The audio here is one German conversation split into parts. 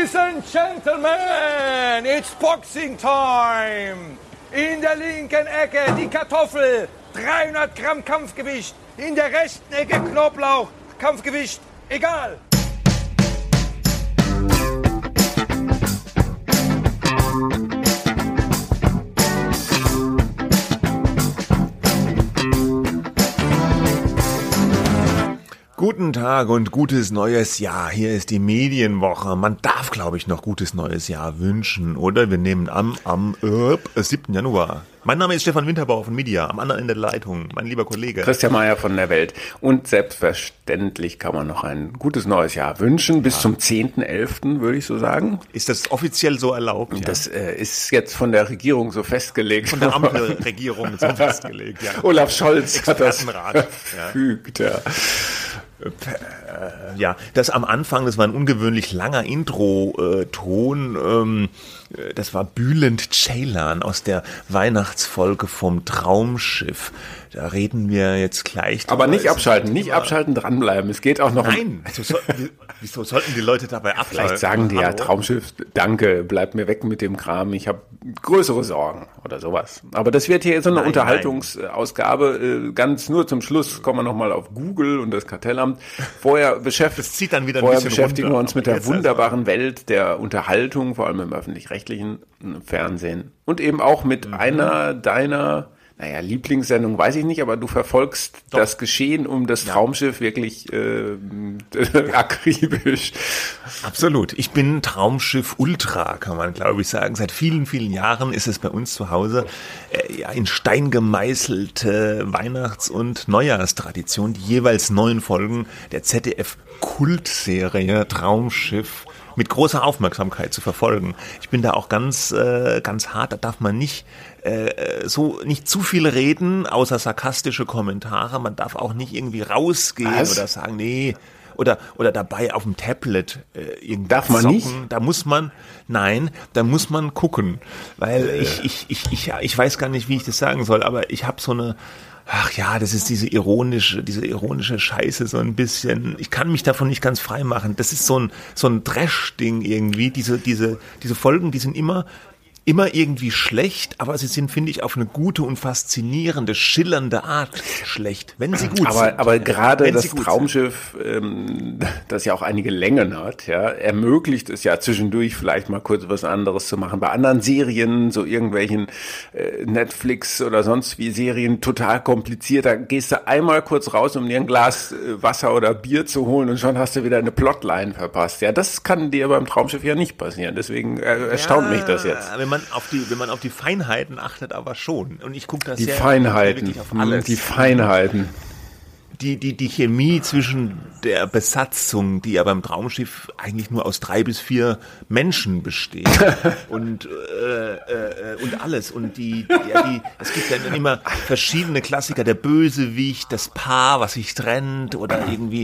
Ladies and Gentlemen, it's boxing time. In der linken Ecke die Kartoffel, 300 Gramm Kampfgewicht. In der rechten Ecke Knoblauch, Kampfgewicht, egal. Guten Tag und gutes neues Jahr. Hier ist die Medienwoche. Man darf, glaube ich, noch gutes neues Jahr wünschen, oder? Wir nehmen am 7. Januar. Mein Name ist Stefan Winterbauer von Media, am anderen Ende der Leitung, mein lieber Kollege. Christian Mayer von der Welt. Und selbstverständlich kann man noch ein gutes neues Jahr wünschen, bis zum 10.11., würde ich so sagen. Ist das offiziell so erlaubt? Ja? Das ist jetzt von der Regierung so festgelegt. Von der Ampelregierung so festgelegt, ja. Olaf Scholz hat das verfügt, ja. Ja, das am Anfang, das war ein ungewöhnlich langer Intro-Ton, das war Bülent Ceylan aus der Weihnachtsfolge vom Traumschiff. Da reden wir jetzt gleich drüber. Aber nicht abschalten, dranbleiben. Es geht auch noch. Nein, wieso sollten die Leute dabei abschalten? Vielleicht sagen die ja, Traumschiff, danke, bleibt mir weg mit dem Kram, ich habe größere Sorgen oder sowas. Aber das wird hier so eine Unterhaltungsausgabe. Ganz nur zum Schluss kommen wir nochmal auf Google und das Kartellamt. Vorher beschäftigen wir uns mit der wunderbaren Welt der Unterhaltung, vor allem im öffentlich-rechtlichen Fernsehen. Und eben auch mit einer deiner Lieblingssendung weiß ich nicht, aber du verfolgst das Geschehen um das Traumschiff wirklich akribisch. Absolut. Ich bin Traumschiff Ultra, kann man glaube ich sagen. Seit vielen, vielen Jahren ist es bei uns zu Hause in Stein gemeißelte Weihnachts- und Neujahrstradition, die jeweils 9 Folgen der ZDF-Kultserie Traumschiff mit großer Aufmerksamkeit zu verfolgen. Ich bin da auch ganz hart, da darf man nicht zu viel reden, außer sarkastische Kommentare. Man darf auch nicht irgendwie rausgehen oder sagen, nee, oder dabei auf dem Tablet irgendwie darf man zocken. nicht? Da muss man gucken, weil ich weiß gar nicht, wie ich das sagen soll, aber ich habe so eine das ist diese ironische Scheiße so ein bisschen. Ich kann mich davon nicht ganz frei machen. Das ist so ein Trash-Ding irgendwie. Diese Folgen, die sind immer irgendwie schlecht, aber sie sind, finde ich, auf eine gute und faszinierende, schillernde Art schlecht, wenn sie gut sind. Aber gerade das Traumschiff, das ja auch einige Längen hat, ja, ermöglicht es ja zwischendurch vielleicht mal kurz was anderes zu machen. Bei anderen Serien, so irgendwelchen Netflix oder sonst wie Serien, total kompliziert. Da gehst du einmal kurz raus, um dir ein Glas Wasser oder Bier zu holen und schon hast du wieder eine Plotline verpasst. Ja, das kann dir beim Traumschiff ja nicht passieren. Deswegen erstaunt mich das jetzt. Wenn man auf die Feinheiten achtet, aber schon. Und ich gucke das wirklich auf alles. Die Feinheiten. Die Chemie zwischen der Besatzung, die ja beim Traumschiff eigentlich nur aus 3 bis 4 Menschen besteht und alles und es gibt dann immer verschiedene Klassiker, der Bösewicht, das Paar, was sich trennt oder irgendwie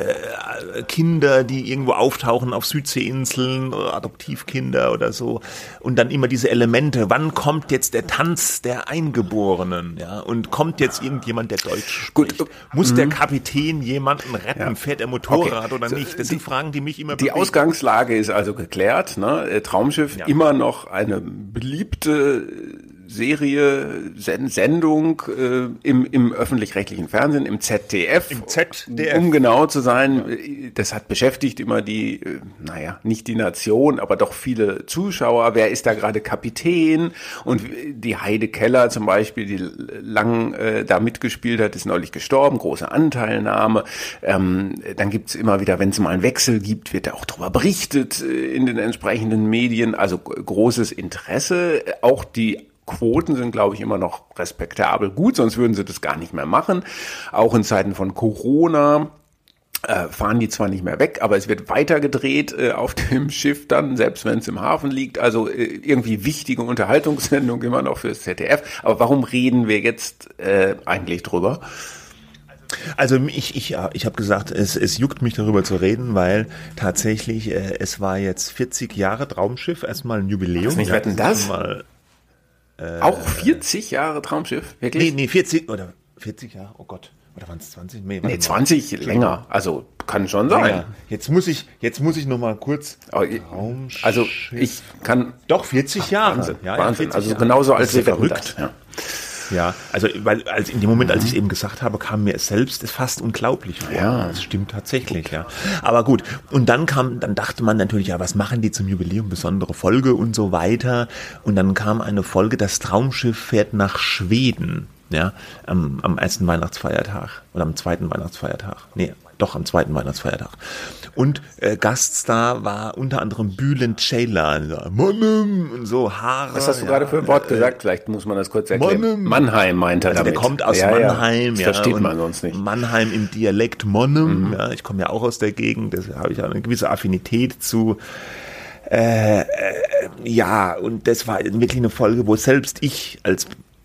Kinder, die irgendwo auftauchen auf Südseeinseln oder Adoptivkinder oder so und dann immer diese Elemente, wann kommt jetzt der Tanz der Eingeborenen, ja, und kommt jetzt irgendjemand, der Deutsch spricht? Gut, muss der Kapitän jemanden retten? Fährt er Motorrad oder nicht? Das sind Fragen, die mich immer bewegen. Die Ausgangslage ist also geklärt. Ne? Traumschiff immer noch eine beliebte Serie, Sendung im öffentlich-rechtlichen Fernsehen, im ZDF. Im ZDF. Um genau zu sein, das hat beschäftigt immer die, nicht die Nation, aber doch viele Zuschauer. Wer ist da gerade Kapitän? Und die Heide Keller zum Beispiel, die lang da mitgespielt hat, ist neulich gestorben, große Anteilnahme. Dann gibt's immer wieder, wenn es mal einen Wechsel gibt, wird da auch darüber berichtet in den entsprechenden Medien. Also großes Interesse. Auch die Quoten sind, glaube ich, immer noch respektabel gut, sonst würden sie das gar nicht mehr machen. Auch in Zeiten von Corona fahren die zwar nicht mehr weg, aber es wird weiter gedreht auf dem Schiff dann, selbst wenn es im Hafen liegt. Also irgendwie wichtige Unterhaltungssendung immer noch fürs ZDF. Aber warum reden wir jetzt eigentlich drüber? Also ich habe gesagt, es juckt mich darüber zu reden, weil tatsächlich es war jetzt 40 Jahre Traumschiff, erstmal ein Jubiläum. Was nicht wetten, das? Auch 40 Jahre Traumschiff? Wirklich? Nee, 40 Jahre, oh Gott. Oder waren es 20? Nee, 20 länger. Also kann schon sein. länger. Jetzt muss ich noch mal kurz. Also ich kann. Doch 40 Jahre. Wahnsinn. Ja, Wahnsinn. 40 Also Jahre. genauso alt Das ist wie verrückt. Ja. Ja, also in dem Moment, als ich es eben gesagt habe, kam mir es selbst fast unglaublich vor. Ja. Das stimmt tatsächlich, ja. Aber gut, und dann dachte man natürlich, ja, was machen die zum Jubiläum, besondere Folge und so weiter. Und dann kam eine Folge, das Traumschiff fährt nach Schweden, ja, am ersten Weihnachtsfeiertag oder am zweiten Weihnachtsfeiertag. Nee, doch am zweiten Weihnachtsfeiertag. Und Gaststar war unter anderem Bülent Ceylan, und so Haare. Was hast du gerade für ein Wort gesagt? Vielleicht muss man das kurz erklären. Mannheim meint er Also damit. der kommt aus Ja. Mannheim. Das Ja, versteht und man sonst nicht. Mannheim im Dialekt Monnem. Ja, ich komme ja auch aus der Gegend, deshalb habe ich auch eine gewisse Affinität zu. Ja, und das war wirklich eine Folge, wo selbst ich als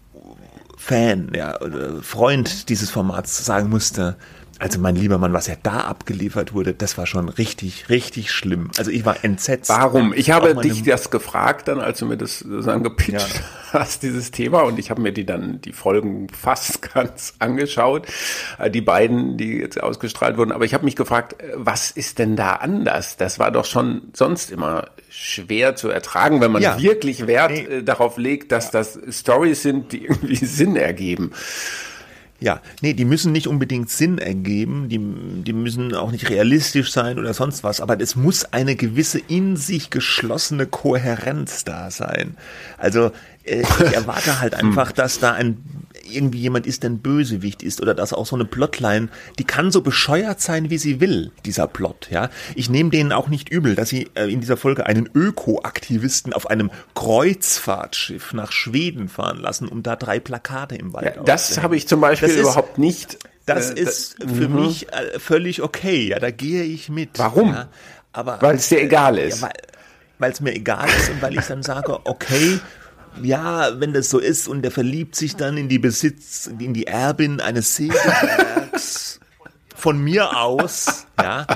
Fan, ja, oder Freund dieses Formats sagen musste, also mein lieber Mann, was ja da abgeliefert wurde, das war schon richtig, richtig schlimm. Also ich war entsetzt. Warum? Ich habe dich das gefragt dann, als du mir das sozusagen gepitcht hast, dieses Thema, und ich habe mir die Folgen fast ganz angeschaut, die beiden, die jetzt ausgestrahlt wurden, aber ich habe mich gefragt, was ist denn da anders? Das war doch schon sonst immer schwer zu ertragen, wenn man wirklich Wert darauf legt, dass das Storys sind, die irgendwie Sinn ergeben. Ja, nee, die müssen nicht unbedingt Sinn ergeben, die müssen auch nicht realistisch sein oder sonst was, aber es muss eine gewisse in sich geschlossene Kohärenz da sein. Also ich erwarte halt einfach, dass da irgendwie jemand ist, der ein Bösewicht ist, oder dass auch so eine Plotline, die kann so bescheuert sein, wie sie will, dieser Plot, ja. Ich nehme denen auch nicht übel, dass sie in dieser Folge einen Ökoaktivisten auf einem Kreuzfahrtschiff nach Schweden fahren lassen, um da 3 Plakate im Wald aufzuhängen. Das habe ich zum Beispiel überhaupt nicht. Das ist für mich völlig okay, ja, da gehe ich mit. Warum? Ja, aber weil es dir egal ist. Ja, weil es mir egal ist und weil ich dann sage, okay, ja, wenn das so ist und der verliebt sich dann in die Erbin eines Sägewerks von mir aus, ja.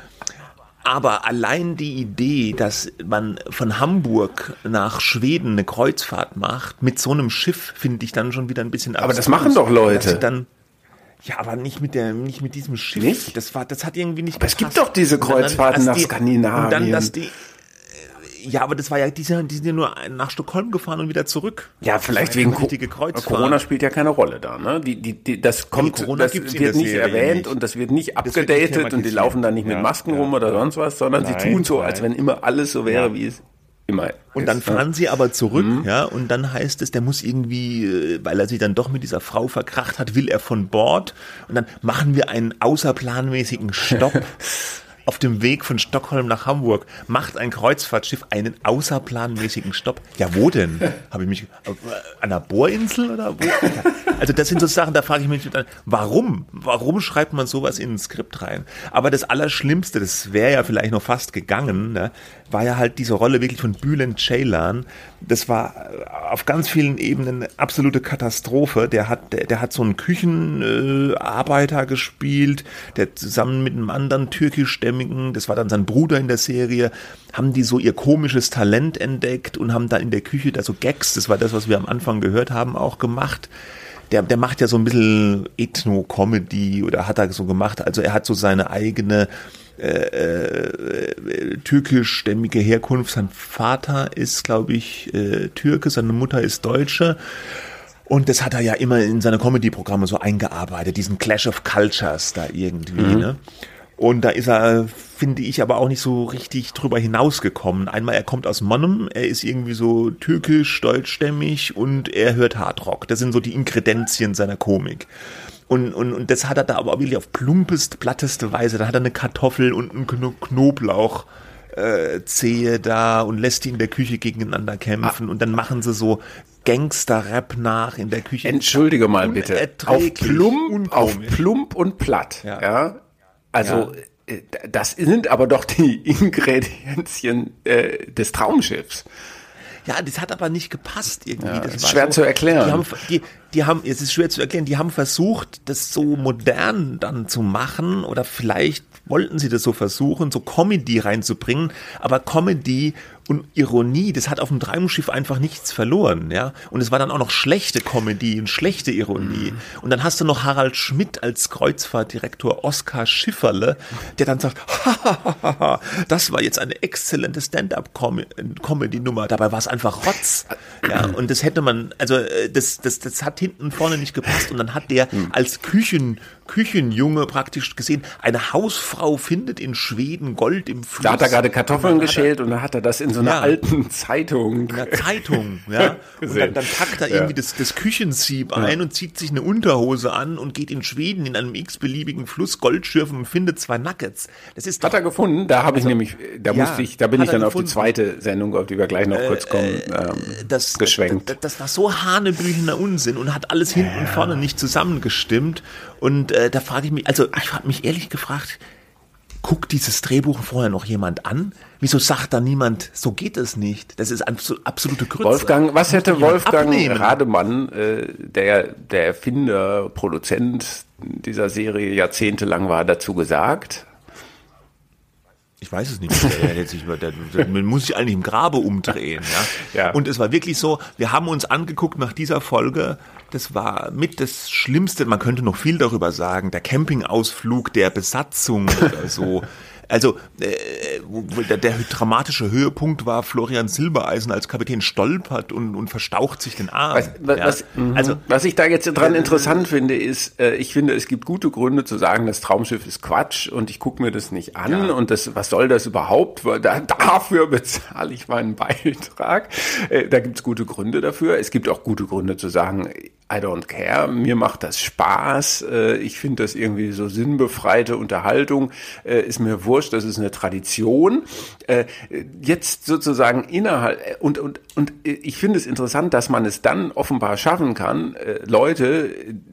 Aber allein die Idee, dass man von Hamburg nach Schweden eine Kreuzfahrt macht, mit so einem Schiff, finde ich dann schon wieder ein bisschen absurd. Aber das machen doch Leute. Ja, aber nicht mit diesem Schiff. Nicht? Das hat irgendwie nicht Aber gepasst. es gibt doch diese Kreuzfahrten nach Skandinavien. Und dann, dass die ja, aber das war ja, die sind ja nur nach Stockholm gefahren und wieder zurück. Ja, vielleicht wegen Corona spielt ja keine Rolle da, ne? Das wird nicht erwähnt und das wird nicht abgedatet und die laufen da nicht mit Masken rum oder sonst was, sondern sie tun so, als wenn immer alles so wäre, wie es immer ist. Und dann fahren sie aber zurück, ja, und dann heißt es, der muss irgendwie, weil er sich dann doch mit dieser Frau verkracht hat, will er von Bord, und dann machen wir einen außerplanmäßigen Stopp. Auf dem Weg von Stockholm nach Hamburg macht ein Kreuzfahrtschiff einen außerplanmäßigen Stopp. Ja, wo denn? Habe ich mich an der Bohrinsel oder wo? Also das sind so Sachen, da frage ich mich dann, warum? Warum schreibt man sowas in ein Skript rein? Aber das Allerschlimmste, das wäre ja vielleicht noch fast gegangen, ne, war ja halt diese Rolle wirklich von Bülent Ceylan. Das war auf ganz vielen Ebenen eine absolute Katastrophe. Der hat so einen Küchenarbeiter gespielt, der zusammen mit einem anderen türkischstämmigen, das war dann sein Bruder in der Serie, haben die so ihr komisches Talent entdeckt und haben dann in der Küche da so Gags, das war das, was wir am Anfang gehört haben, auch gemacht. Der macht ja so ein bisschen Ethno-Comedy oder hat er so gemacht. Also er hat so seine eigene türkischstämmige Herkunft. Sein Vater ist, glaube ich, Türke, seine Mutter ist Deutsche. Und das hat er ja immer in seine Comedy-Programme so eingearbeitet, diesen Clash of Cultures da irgendwie, ne? Und da ist er, finde ich, aber auch nicht so richtig drüber hinausgekommen. Einmal, er kommt aus Monnem, er ist irgendwie so türkisch, deutschstämmig und er hört Hardrock. Das sind so die Inkredenzien seiner Komik. Und das hat er da aber auch wirklich auf plumpest, platteste Weise. Da hat er eine Kartoffel und einen Knoblauch Zehe da und lässt die in der Küche gegeneinander kämpfen. Und dann machen sie so Gangster-Rap nach in der Küche. Entschuldige mal bitte. Auf plump und platt. Ja. Also, das sind aber doch die Ingredienzien des Traumschiffs. Ja, das hat aber nicht gepasst irgendwie. Ja, das ist war schwer zu erklären. Es ist schwer zu erklären, die haben versucht, das so modern dann zu machen, oder vielleicht wollten sie das so versuchen, so Comedy reinzubringen, aber Comedy und Ironie, das hat auf dem Traumschiff einfach nichts verloren, ja. Und es war dann auch noch schlechte Comedy und schlechte Ironie. Und dann hast du noch Harald Schmidt als Kreuzfahrtdirektor, Oskar Schifferle, der dann sagt, das war jetzt eine exzellente Stand-up-Comedy-Nummer. Dabei war es einfach Rotz. Ja, und das hätte man, also das hat hinten und vorne nicht gepasst. Und dann hat der als Küchenjunge praktisch gesehen, eine Hausfrau findet in Schweden Gold im Fluss. Da hat er gerade Kartoffeln geschält und dann hat er das in so einer alten Zeitung. In einer Zeitung, ja. Und dann packt er irgendwie das Küchensieb ein und zieht sich eine Unterhose an und geht in Schweden in einem x-beliebigen Fluss Gold schürfen und findet 2 Nuggets. Das ist hat er gefunden? Da habe ich nämlich, da bin ich dann auf die zweite Sendung, auf die wir gleich noch kurz kommen, geschwenkt. Das war so hanebüchener Unsinn und hat alles hinten und vorne nicht zusammengestimmt. Und da frage ich mich, also ich habe mich ehrlich gefragt, guckt dieses Drehbuch vorher noch jemand an? Wieso sagt da niemand, so geht es nicht? Das ist absolute Grütze. Was hätte Wolfgang Rademann, der Erfinder, Produzent dieser Serie jahrzehntelang war, dazu gesagt? Ich weiß es nicht. Man muss sich eigentlich im Grabe umdrehen. Ja? Und es war wirklich so, wir haben uns angeguckt nach dieser Folge, das war mit das Schlimmste, man könnte noch viel darüber sagen, der Campingausflug der Besatzung oder so. Also der dramatische Höhepunkt war, Florian Silbereisen als Kapitän stolpert und verstaucht sich den Arm. Was ich da jetzt dran interessant finde, ist, ich finde, es gibt gute Gründe zu sagen, das Traumschiff ist Quatsch und ich gucke mir das nicht an und was soll das überhaupt? Dafür bezahle ich meinen Beitrag. Da gibt es gute Gründe dafür. Es gibt auch gute Gründe zu sagen, I don't care, mir macht das Spaß, ich finde das irgendwie so sinnbefreite Unterhaltung, ist mir wurscht, das ist eine Tradition. Jetzt sozusagen innerhalb, und ich finde es interessant, dass man es dann offenbar schaffen kann, Leute,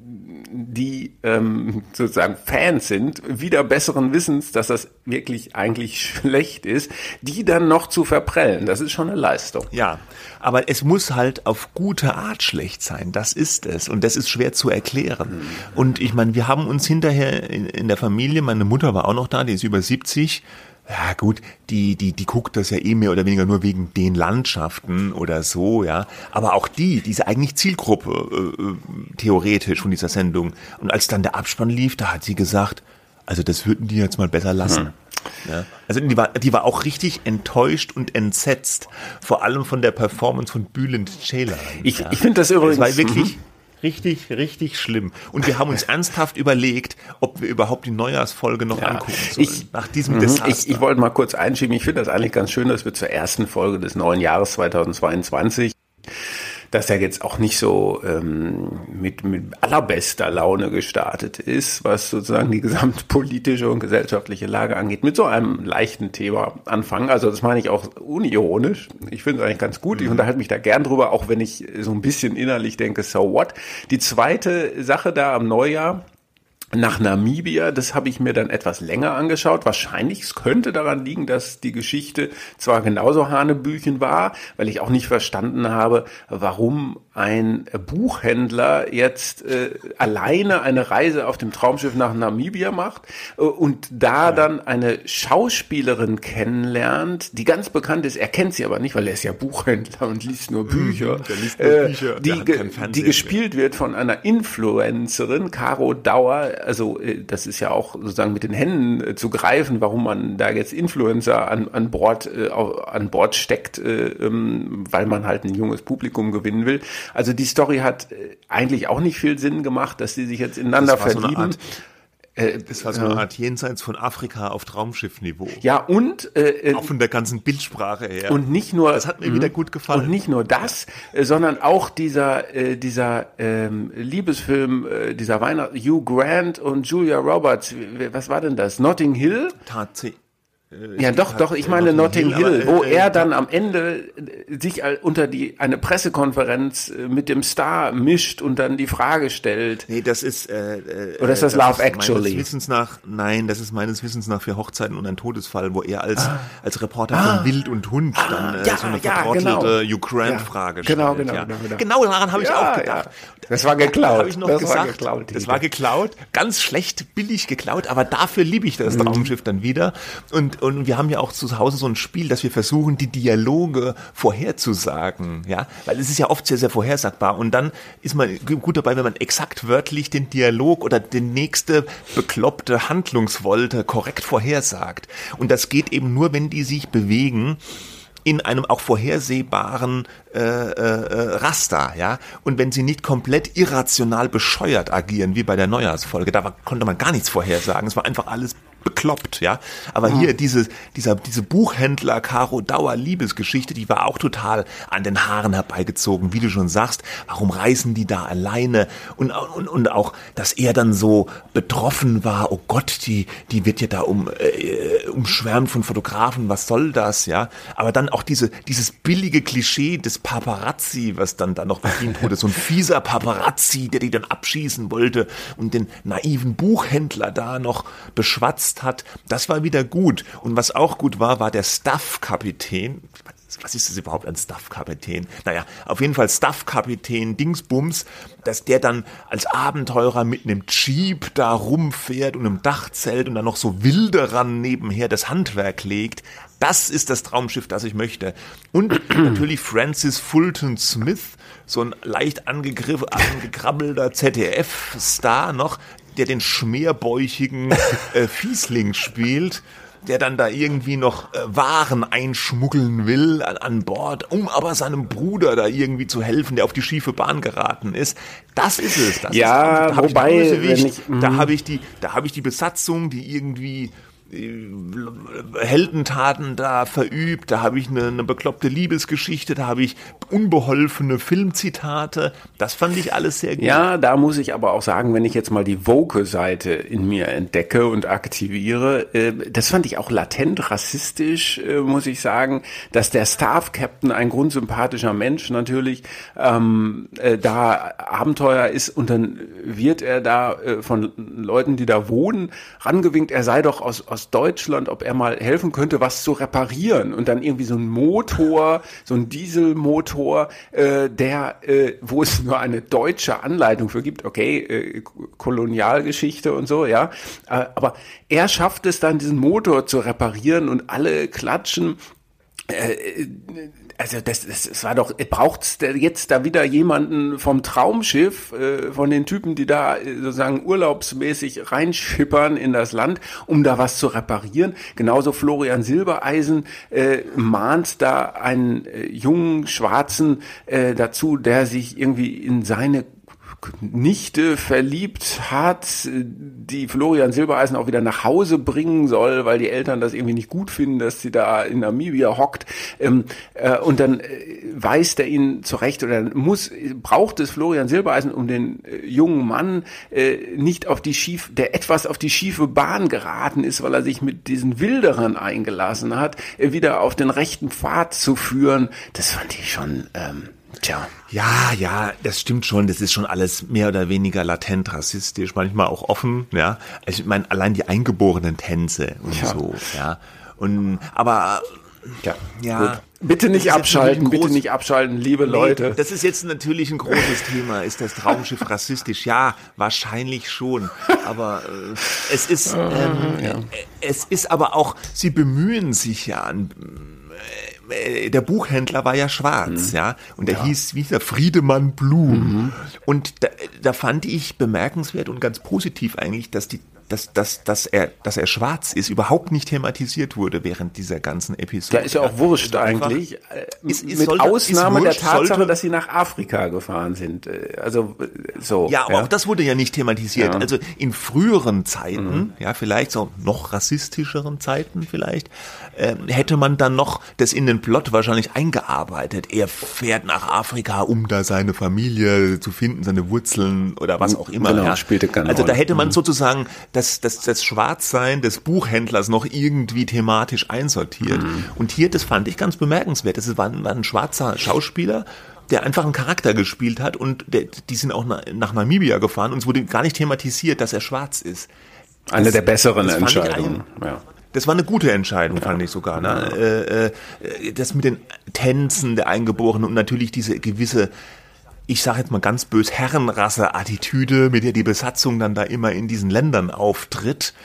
die sozusagen Fans sind, wieder besseren Wissens, dass das wirklich eigentlich schlecht ist, die dann noch zu verprellen. Das ist schon eine Leistung. Ja, aber es muss halt auf gute Art schlecht sein. Das ist es. Und das ist schwer zu erklären. Und ich meine, wir haben uns hinterher in der Familie, meine Mutter war auch noch da, die ist über 70, ja gut, die guckt das ja eh mehr oder weniger nur wegen den Landschaften oder so, ja. Aber auch diese eigentlich Zielgruppe theoretisch von dieser Sendung. Und als dann der Abspann lief, da hat sie gesagt, also das würden die jetzt mal besser lassen. Ja. Also die war auch richtig enttäuscht und entsetzt, vor allem von der Performance von Bülent Ceylan. Ich finde das übrigens... Das war wirklich... Richtig, richtig schlimm. Und wir haben uns ernsthaft überlegt, ob wir überhaupt die Neujahrsfolge noch angucken sollen. Nach diesem Desaster. Ich wollte mal kurz einschieben. Ich finde das eigentlich ganz schön, dass wir zur ersten Folge des neuen Jahres 2022, dass er jetzt auch nicht so mit allerbester Laune gestartet ist, was sozusagen die gesamtpolitische und gesellschaftliche Lage angeht, mit so einem leichten Thema anfangen. Also das meine ich auch unironisch. Ich finde es eigentlich ganz gut. Ich unterhalte mich da gern drüber, auch wenn ich so ein bisschen innerlich denke, so what? Die zweite Sache da am Neujahr, nach Namibia, das habe ich mir dann etwas länger angeschaut. Wahrscheinlich, es könnte daran liegen, dass die Geschichte zwar genauso Hanebüchen war, weil ich auch nicht verstanden habe, warum ein Buchhändler jetzt alleine eine Reise auf dem Traumschiff nach Namibia macht und da dann eine Schauspielerin kennenlernt, die ganz bekannt ist. Er kennt sie aber nicht, weil er ist ja Buchhändler und liest nur Bücher. Die gespielt wird von einer Influencerin, Caro Dauer. Also das ist ja auch sozusagen mit den Händen zu greifen, warum man da jetzt Influencer an Bord steckt, weil man halt ein junges Publikum gewinnen will. Also die Story hat eigentlich auch nicht viel Sinn gemacht, dass sie sich jetzt ineinander verlieben. Das war so eine Art Jenseits von Afrika auf Traumschiffniveau. Ja, und auch von der ganzen Bildsprache her. Und nicht nur, das hat mir wieder gut gefallen. Und nicht nur das, sondern auch dieser Liebesfilm, dieser Hugh Grant und Julia Roberts. Was war denn das? Notting Hill? Ja, doch, ich meine Notting Hill, wo er dann am Ende sich unter eine Pressekonferenz mit dem Star mischt und dann die Frage stellt. Nee, das ist oder ist das Love Actually? Das ist meines Wissens nach für Hochzeiten und ein Todesfall, wo er als Reporter von Wild und Hund dann so eine vertrottelte Hugh Grant-Frage stellt. Genau daran habe ich auch gedacht. Das war geklaut. Habe ich noch gesagt. Das war geklaut, ganz schlecht, billig geklaut, aber dafür liebe ich das Traumschiff dann wieder. Und und wir haben ja auch zu Hause so ein Spiel, dass wir versuchen, die Dialoge vorherzusagen, ja, weil es ist ja oft sehr, sehr vorhersagbar und dann ist man gut dabei, wenn man exakt wörtlich den Dialog oder die nächste bekloppte Handlungswolte korrekt vorhersagt. Und das geht eben nur, wenn die sich bewegen in einem auch vorhersehbaren Raster, ja. Und wenn sie nicht komplett irrational bescheuert agieren, wie bei der Neujahrsfolge, konnte man gar nichts vorhersagen. Es war einfach alles bekloppt, ja. Aber hier diese Buchhändler Caro Dauer Liebesgeschichte, die war auch total an den Haaren herbeigezogen, wie du schon sagst. Warum reisen die da alleine? Und auch, dass er dann so betroffen war. Oh Gott, die wird ja da umschwärmt von Fotografen. Was soll das, ja? Aber dann auch dieses billige Klischee des Paparazzi, was dann da noch bedient wurde. So ein fieser Paparazzi, der die dann abschießen wollte und den naiven Buchhändler da noch beschwatzt hat, das war wieder gut. Und was auch gut war der Staff-Kapitän. Was ist das überhaupt, ein Staff-Kapitän? Naja, auf jeden Fall Staff-Kapitän Dingsbums, dass der dann als Abenteurer mit einem Jeep da rumfährt und einem Dachzelt und dann noch so Wilderern nebenher das Handwerk legt. Das ist das Traumschiff, das ich möchte. Und natürlich Francis Fulton Smith, so ein leicht angekrabbelter ZDF-Star noch, der den schmerbäuchigen Fiesling spielt, der dann da irgendwie noch Waren einschmuggeln will an Bord, um aber seinem Bruder da irgendwie zu helfen, der auf die schiefe Bahn geraten ist. Das ist es. Das ja, ist, da habe ich die Besatzung, die irgendwie Heldentaten da verübt, da habe ich eine bekloppte Liebesgeschichte, da habe ich unbeholfene Filmzitate, das fand ich alles sehr gut. Ja, da muss ich aber auch sagen, wenn ich jetzt mal die Woke-Seite in mir entdecke und aktiviere, das fand ich auch latent rassistisch, muss ich sagen, dass der Staff-Captain, ein grundsympathischer Mensch natürlich, da Abenteuer ist und dann wird er da von Leuten, die da wohnen, rangewinkt, er sei doch aus Deutschland, ob er mal helfen könnte, was zu reparieren. Und dann irgendwie so ein Motor, so ein Dieselmotor, wo es nur eine deutsche Anleitung für gibt. Okay, Kolonialgeschichte und so, ja. Aber er schafft es dann, diesen Motor zu reparieren und alle klatschen. Also das war doch, braucht's jetzt da wieder jemanden vom Traumschiff, von den Typen, die da sozusagen urlaubsmäßig reinschippern in das Land, um da was zu reparieren. Genauso Florian Silbereisen mahnt da einen jungen Schwarzen dazu, der sich irgendwie in seine Nichte verliebt hat, die Florian Silbereisen auch wieder nach Hause bringen soll, weil die Eltern das irgendwie nicht gut finden, dass sie da in Namibia hockt. Und dann weist er ihn zurecht oder braucht es Florian Silbereisen, um den jungen Mann nicht der etwas auf die schiefe Bahn geraten ist, weil er sich mit diesen Wilderern eingelassen hat, wieder auf den rechten Pfad zu führen. Das fand ich schon... Ja, das stimmt schon. Das ist schon alles mehr oder weniger latent rassistisch, manchmal auch offen, ja. Also ich meine, allein die eingeborenen Tänze und so, ja. Gut. Bitte nicht abschalten, liebe Leute. Das ist jetzt natürlich ein großes Thema. Ist das Traumschiff rassistisch? Ja, wahrscheinlich schon. Aber es ist aber auch, sie bemühen sich ja an... Der Buchhändler war ja schwarz, ja, und der hieß Friedemann Blum. Und da fand ich bemerkenswert und ganz positiv eigentlich, dass er schwarz ist, überhaupt nicht thematisiert wurde während dieser ganzen Episode. Ja, ist ja auch wurscht eigentlich. Mit Ausnahme der Tatsache, dass sie nach Afrika gefahren sind. Ja, aber auch das wurde ja nicht thematisiert. Ja. Also in früheren Zeiten, vielleicht so noch rassistischeren Zeiten vielleicht, hätte man dann noch das in den Plot wahrscheinlich eingearbeitet. Er fährt nach Afrika, um da seine Familie zu finden, seine Wurzeln oder was auch immer. Genau, spielte keine Also da Rolle. hätte man sozusagen das Schwarzsein des Buchhändlers noch irgendwie thematisch einsortiert. Und hier, das fand ich ganz bemerkenswert. Das war ein schwarzer Schauspieler, der einfach einen Charakter gespielt hat und die sind auch nach Namibia gefahren und es wurde gar nicht thematisiert, dass er schwarz ist. Eine der besseren Entscheidungen. Das war eine gute Entscheidung, fand ich sogar. Ne? Das mit den Tänzen der Eingeborenen und natürlich diese gewisse, ich sage jetzt mal ganz bös, Herrenrasse-Attitüde, mit der die Besatzung dann da immer in diesen Ländern auftritt.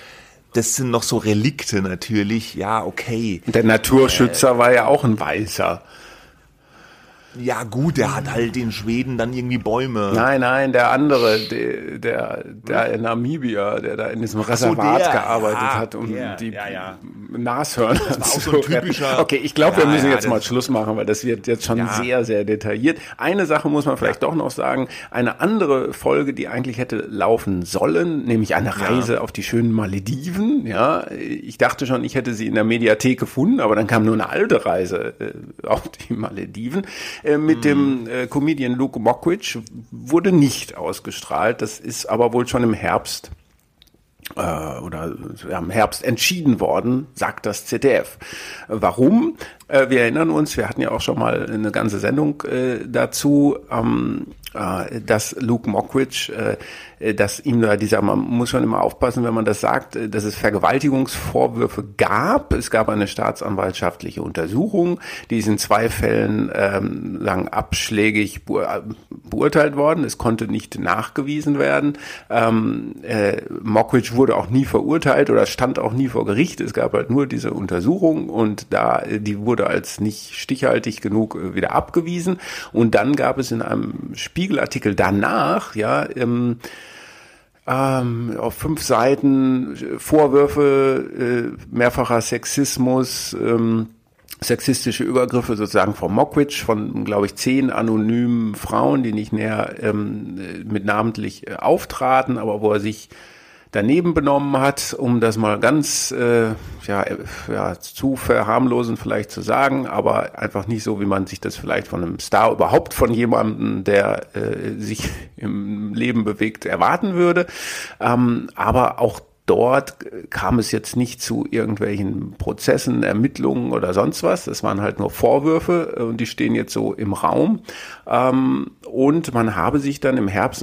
das sind noch so Relikte natürlich, ja, okay. Der Naturschützer war ja auch ein Weißer. Ja gut, der hat halt in Schweden dann irgendwie Bäume. Nein, der andere, der in Namibia, der da in diesem Reservat gearbeitet hat, um die Nashörner das war auch so ein typischer. Okay, ich glaube, wir müssen jetzt mal Schluss machen, weil das wird jetzt schon sehr, sehr detailliert. Eine Sache muss man vielleicht doch noch sagen. Eine andere Folge, die eigentlich hätte laufen sollen, nämlich eine Reise auf die schönen Malediven. Ja, ich dachte schon, ich hätte sie in der Mediathek gefunden, aber dann kam nur eine alte Reise auf die Malediven. Mit dem Comedian Luke Mockridge wurde nicht ausgestrahlt. Das ist aber wohl schon im Herbst im Herbst entschieden worden, sagt das ZDF. Warum? Wir erinnern uns, wir hatten ja auch schon mal eine ganze Sendung dazu, dass Luke Mockridge, dass ihm da man muss schon immer aufpassen, wenn man das sagt, dass es Vergewaltigungsvorwürfe gab. Es gab eine staatsanwaltschaftliche Untersuchung, die ist in 2 Fällen lang abschlägig beurteilt worden. Es konnte nicht nachgewiesen werden. Mockridge wurde auch nie verurteilt oder stand auch nie vor Gericht. Es gab halt nur diese Untersuchung und die wurde als nicht stichhaltig genug wieder abgewiesen. Und dann gab es in einem Spiegelartikel danach, auf 5 Seiten Vorwürfe mehrfacher Sexismus, sexistische Übergriffe sozusagen von Mockridge, von, glaube ich, 10 anonymen Frauen, die nicht näher mit namentlich auftraten, aber wo er sich daneben benommen hat, um das mal ganz zu verharmlosen vielleicht zu sagen, aber einfach nicht so, wie man sich das vielleicht von einem Star, überhaupt von jemandem, der sich im Leben bewegt, erwarten würde. Aber auch dort kam es jetzt nicht zu irgendwelchen Prozessen, Ermittlungen oder sonst was. Das waren halt nur Vorwürfe und die stehen jetzt so im Raum. Und man habe sich dann im Herbst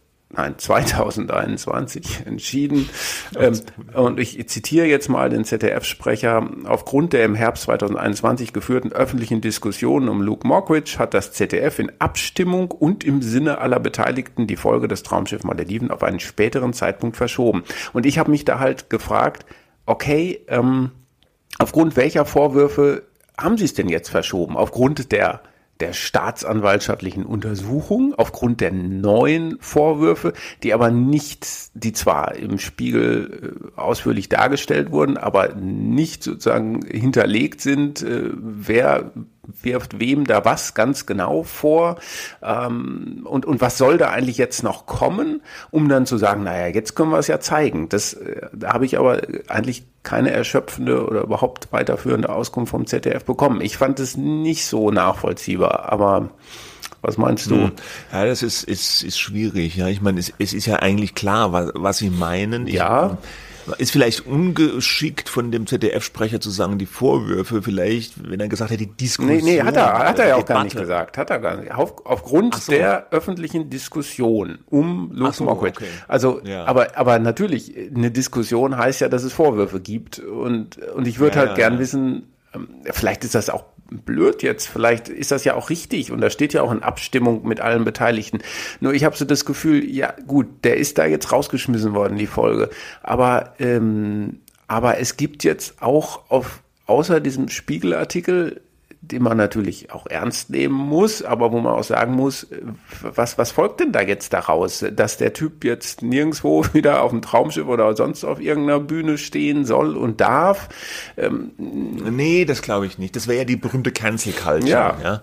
2021 entschieden, und ich zitiere jetzt mal den ZDF-Sprecher: Aufgrund der im Herbst 2021 geführten öffentlichen Diskussionen um Luke Mockridge hat das ZDF in Abstimmung und im Sinne aller Beteiligten die Folge des Traumschiff Malediven auf einen späteren Zeitpunkt verschoben. Und ich habe mich da halt gefragt, okay, aufgrund welcher Vorwürfe haben Sie es denn jetzt verschoben? Aufgrund der staatsanwaltschaftlichen Untersuchung, aufgrund der neuen Vorwürfe, die zwar im Spiegel ausführlich dargestellt wurden, aber nicht sozusagen hinterlegt sind, wer wirft wem da was ganz genau vor, und was soll da eigentlich jetzt noch kommen, um dann zu sagen, naja, jetzt können wir es ja zeigen. Da habe ich aber eigentlich keine erschöpfende oder überhaupt weiterführende Auskunft vom ZDF bekommen. Ich fand es nicht so nachvollziehbar, aber was meinst du? Ja, das ist schwierig. Ja, ich meine, es ist ja eigentlich klar, was Sie meinen. Ist vielleicht ungeschickt von dem ZDF-Sprecher zu sagen, die Vorwürfe vielleicht, wenn er gesagt hätte, die Diskussion. Nee, hat er ja auch gar nicht gesagt. Hat er gar nicht. Aufgrund der öffentlichen Diskussion um Luke Mockridge. Okay. Also, aber natürlich, eine Diskussion heißt ja, dass es Vorwürfe gibt. Und ich würde gern wissen, vielleicht ist das auch blöd jetzt, vielleicht ist das ja auch richtig und da steht ja auch in Abstimmung mit allen Beteiligten. Nur ich habe so das Gefühl, ja gut, der ist da jetzt rausgeschmissen worden, die Folge. Aber es gibt jetzt auch außer diesem Spiegelartikel, den man natürlich auch ernst nehmen muss, aber wo man auch sagen muss, was folgt denn da jetzt daraus? Dass der Typ jetzt nirgendwo wieder auf dem Traumschiff oder sonst auf irgendeiner Bühne stehen soll und darf? Nee, das glaube ich nicht. Das wäre ja die berühmte Cancel Culture. Ja.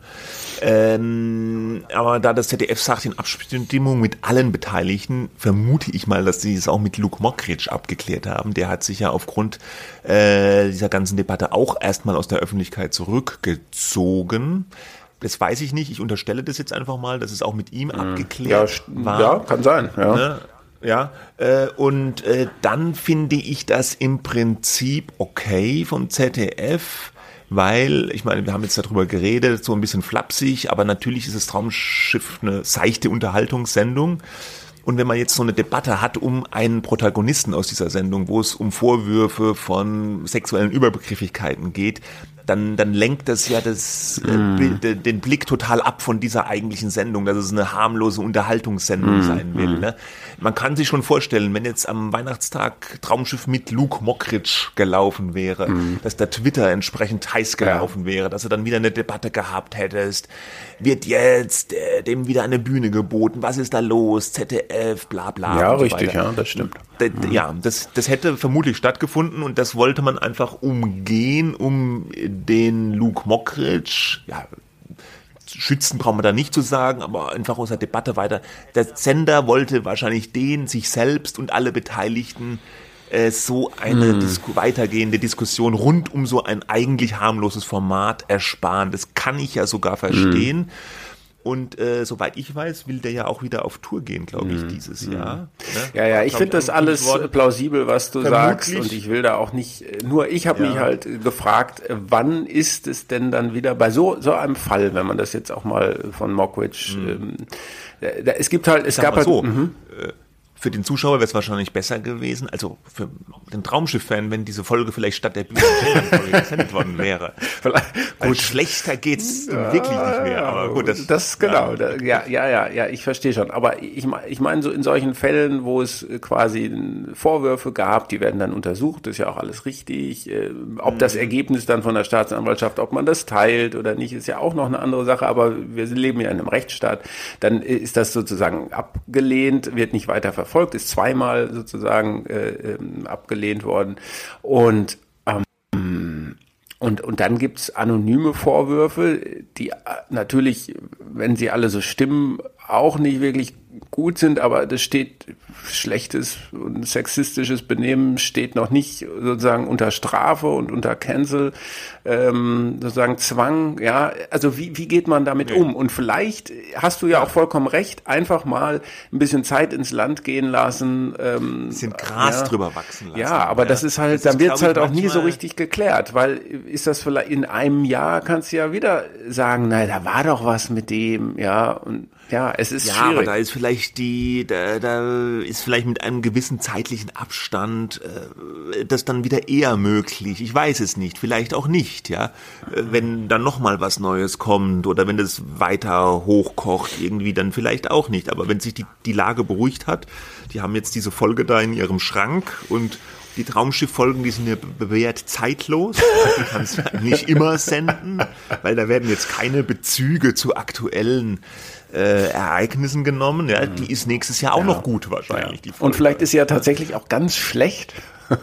Aber da das ZDF sagt, in Abstimmung mit allen Beteiligten, vermute ich mal, dass sie es auch mit Luke Mockridge abgeklärt haben. Der hat sich ja aufgrund dieser ganzen Debatte auch erstmal aus der Öffentlichkeit zurückgezogen. Das weiß ich nicht. Ich unterstelle das jetzt einfach mal, dass es auch mit ihm abgeklärt war. Ja, kann sein. Ja. Ne? Ja, und dann finde ich das im Prinzip okay vom ZDF, weil, ich meine, wir haben jetzt darüber geredet, so ein bisschen flapsig, aber natürlich ist das Traumschiff eine seichte Unterhaltungssendung. Und wenn man jetzt so eine Debatte hat um einen Protagonisten aus dieser Sendung, wo es um Vorwürfe von sexuellen Übergriffigkeiten geht, dann lenkt das ja den Blick total ab von dieser eigentlichen Sendung, dass es eine harmlose Unterhaltungssendung sein will. Ne? Man kann sich schon vorstellen, wenn jetzt am Weihnachtstag Traumschiff mit Luke Mockridge gelaufen wäre, dass der Twitter entsprechend heiß gelaufen wäre, dass du dann wieder eine Debatte gehabt hättest, wird jetzt dem wieder eine Bühne geboten, was ist da los, ZDF, bla bla. Ja, und so richtig, weiter. ja, das stimmt. Ja, das hätte vermutlich stattgefunden und das wollte man einfach umgehen, um den Luke Mockridge, ja, schützen brauchen wir da nicht zu sagen, aber einfach aus der Debatte weiter. Der Sender wollte wahrscheinlich sich selbst und alle Beteiligten so eine weitergehende Diskussion rund um so ein eigentlich harmloses Format ersparen. Das kann ich ja sogar verstehen. Und soweit ich weiß, will der ja auch wieder auf Tour gehen, glaube ich, dieses Jahr. Ne? Ja, ich finde das alles plausibel, was du sagst. Und ich will da auch nicht, nur ich habe mich halt gefragt, wann ist es denn dann wieder bei so einem Fall, wenn man das jetzt auch mal von Mockridge, es gab halt für den Zuschauer wäre es wahrscheinlich besser gewesen, also für den Traumschiff-Fan, wenn diese Folge vielleicht statt der Bühnen-Folge gesendet worden wäre. Gut, schlechter geht's wirklich nicht mehr. Aber gut, ich verstehe schon. Aber ich meine so in solchen Fällen, wo es quasi Vorwürfe gab, die werden dann untersucht, ist ja auch alles richtig. Ob das Ergebnis dann von der Staatsanwaltschaft, ob man das teilt oder nicht, ist ja auch noch eine andere Sache. Aber wir leben ja in einem Rechtsstaat. Dann ist das sozusagen abgelehnt, wird nicht weiter verfolgt, ist zweimal sozusagen abgelehnt worden und dann gibt's anonyme Vorwürfe, die natürlich, wenn sie alle so stimmen, auch nicht wirklich gut sind, aber das steht, schlechtes und sexistisches Benehmen steht noch nicht sozusagen unter Strafe und unter Cancel, sozusagen Zwang, ja, also wie geht man damit um? Und vielleicht hast du ja auch vollkommen recht, einfach mal ein bisschen Zeit ins Land gehen lassen. Ein bisschen Gras drüber wachsen lassen. Ja, aber das ist halt, dann wird's halt auch nie so richtig geklärt, weil ist das vielleicht in einem Jahr, kannst du ja wieder sagen, na, da war doch was mit dem, ja, und ja, es ist schwierig. Aber da ist vielleicht da ist vielleicht mit einem gewissen zeitlichen Abstand das dann wieder eher möglich. Ich weiß es nicht, vielleicht auch nicht, ja. Wenn dann nochmal was Neues kommt oder wenn das weiter hochkocht irgendwie, dann vielleicht auch nicht. Aber wenn sich die Lage beruhigt hat, die haben jetzt diese Folge da in ihrem Schrank und die Traumschiff-Folgen, die sind ja bewährt zeitlos. Die kannst du nicht immer senden, weil da werden jetzt keine Bezüge zu aktuellen Ereignissen genommen. Ja, die ist nächstes Jahr auch noch gut wahrscheinlich. Die Folge. Und vielleicht ist sie ja tatsächlich auch ganz schlecht.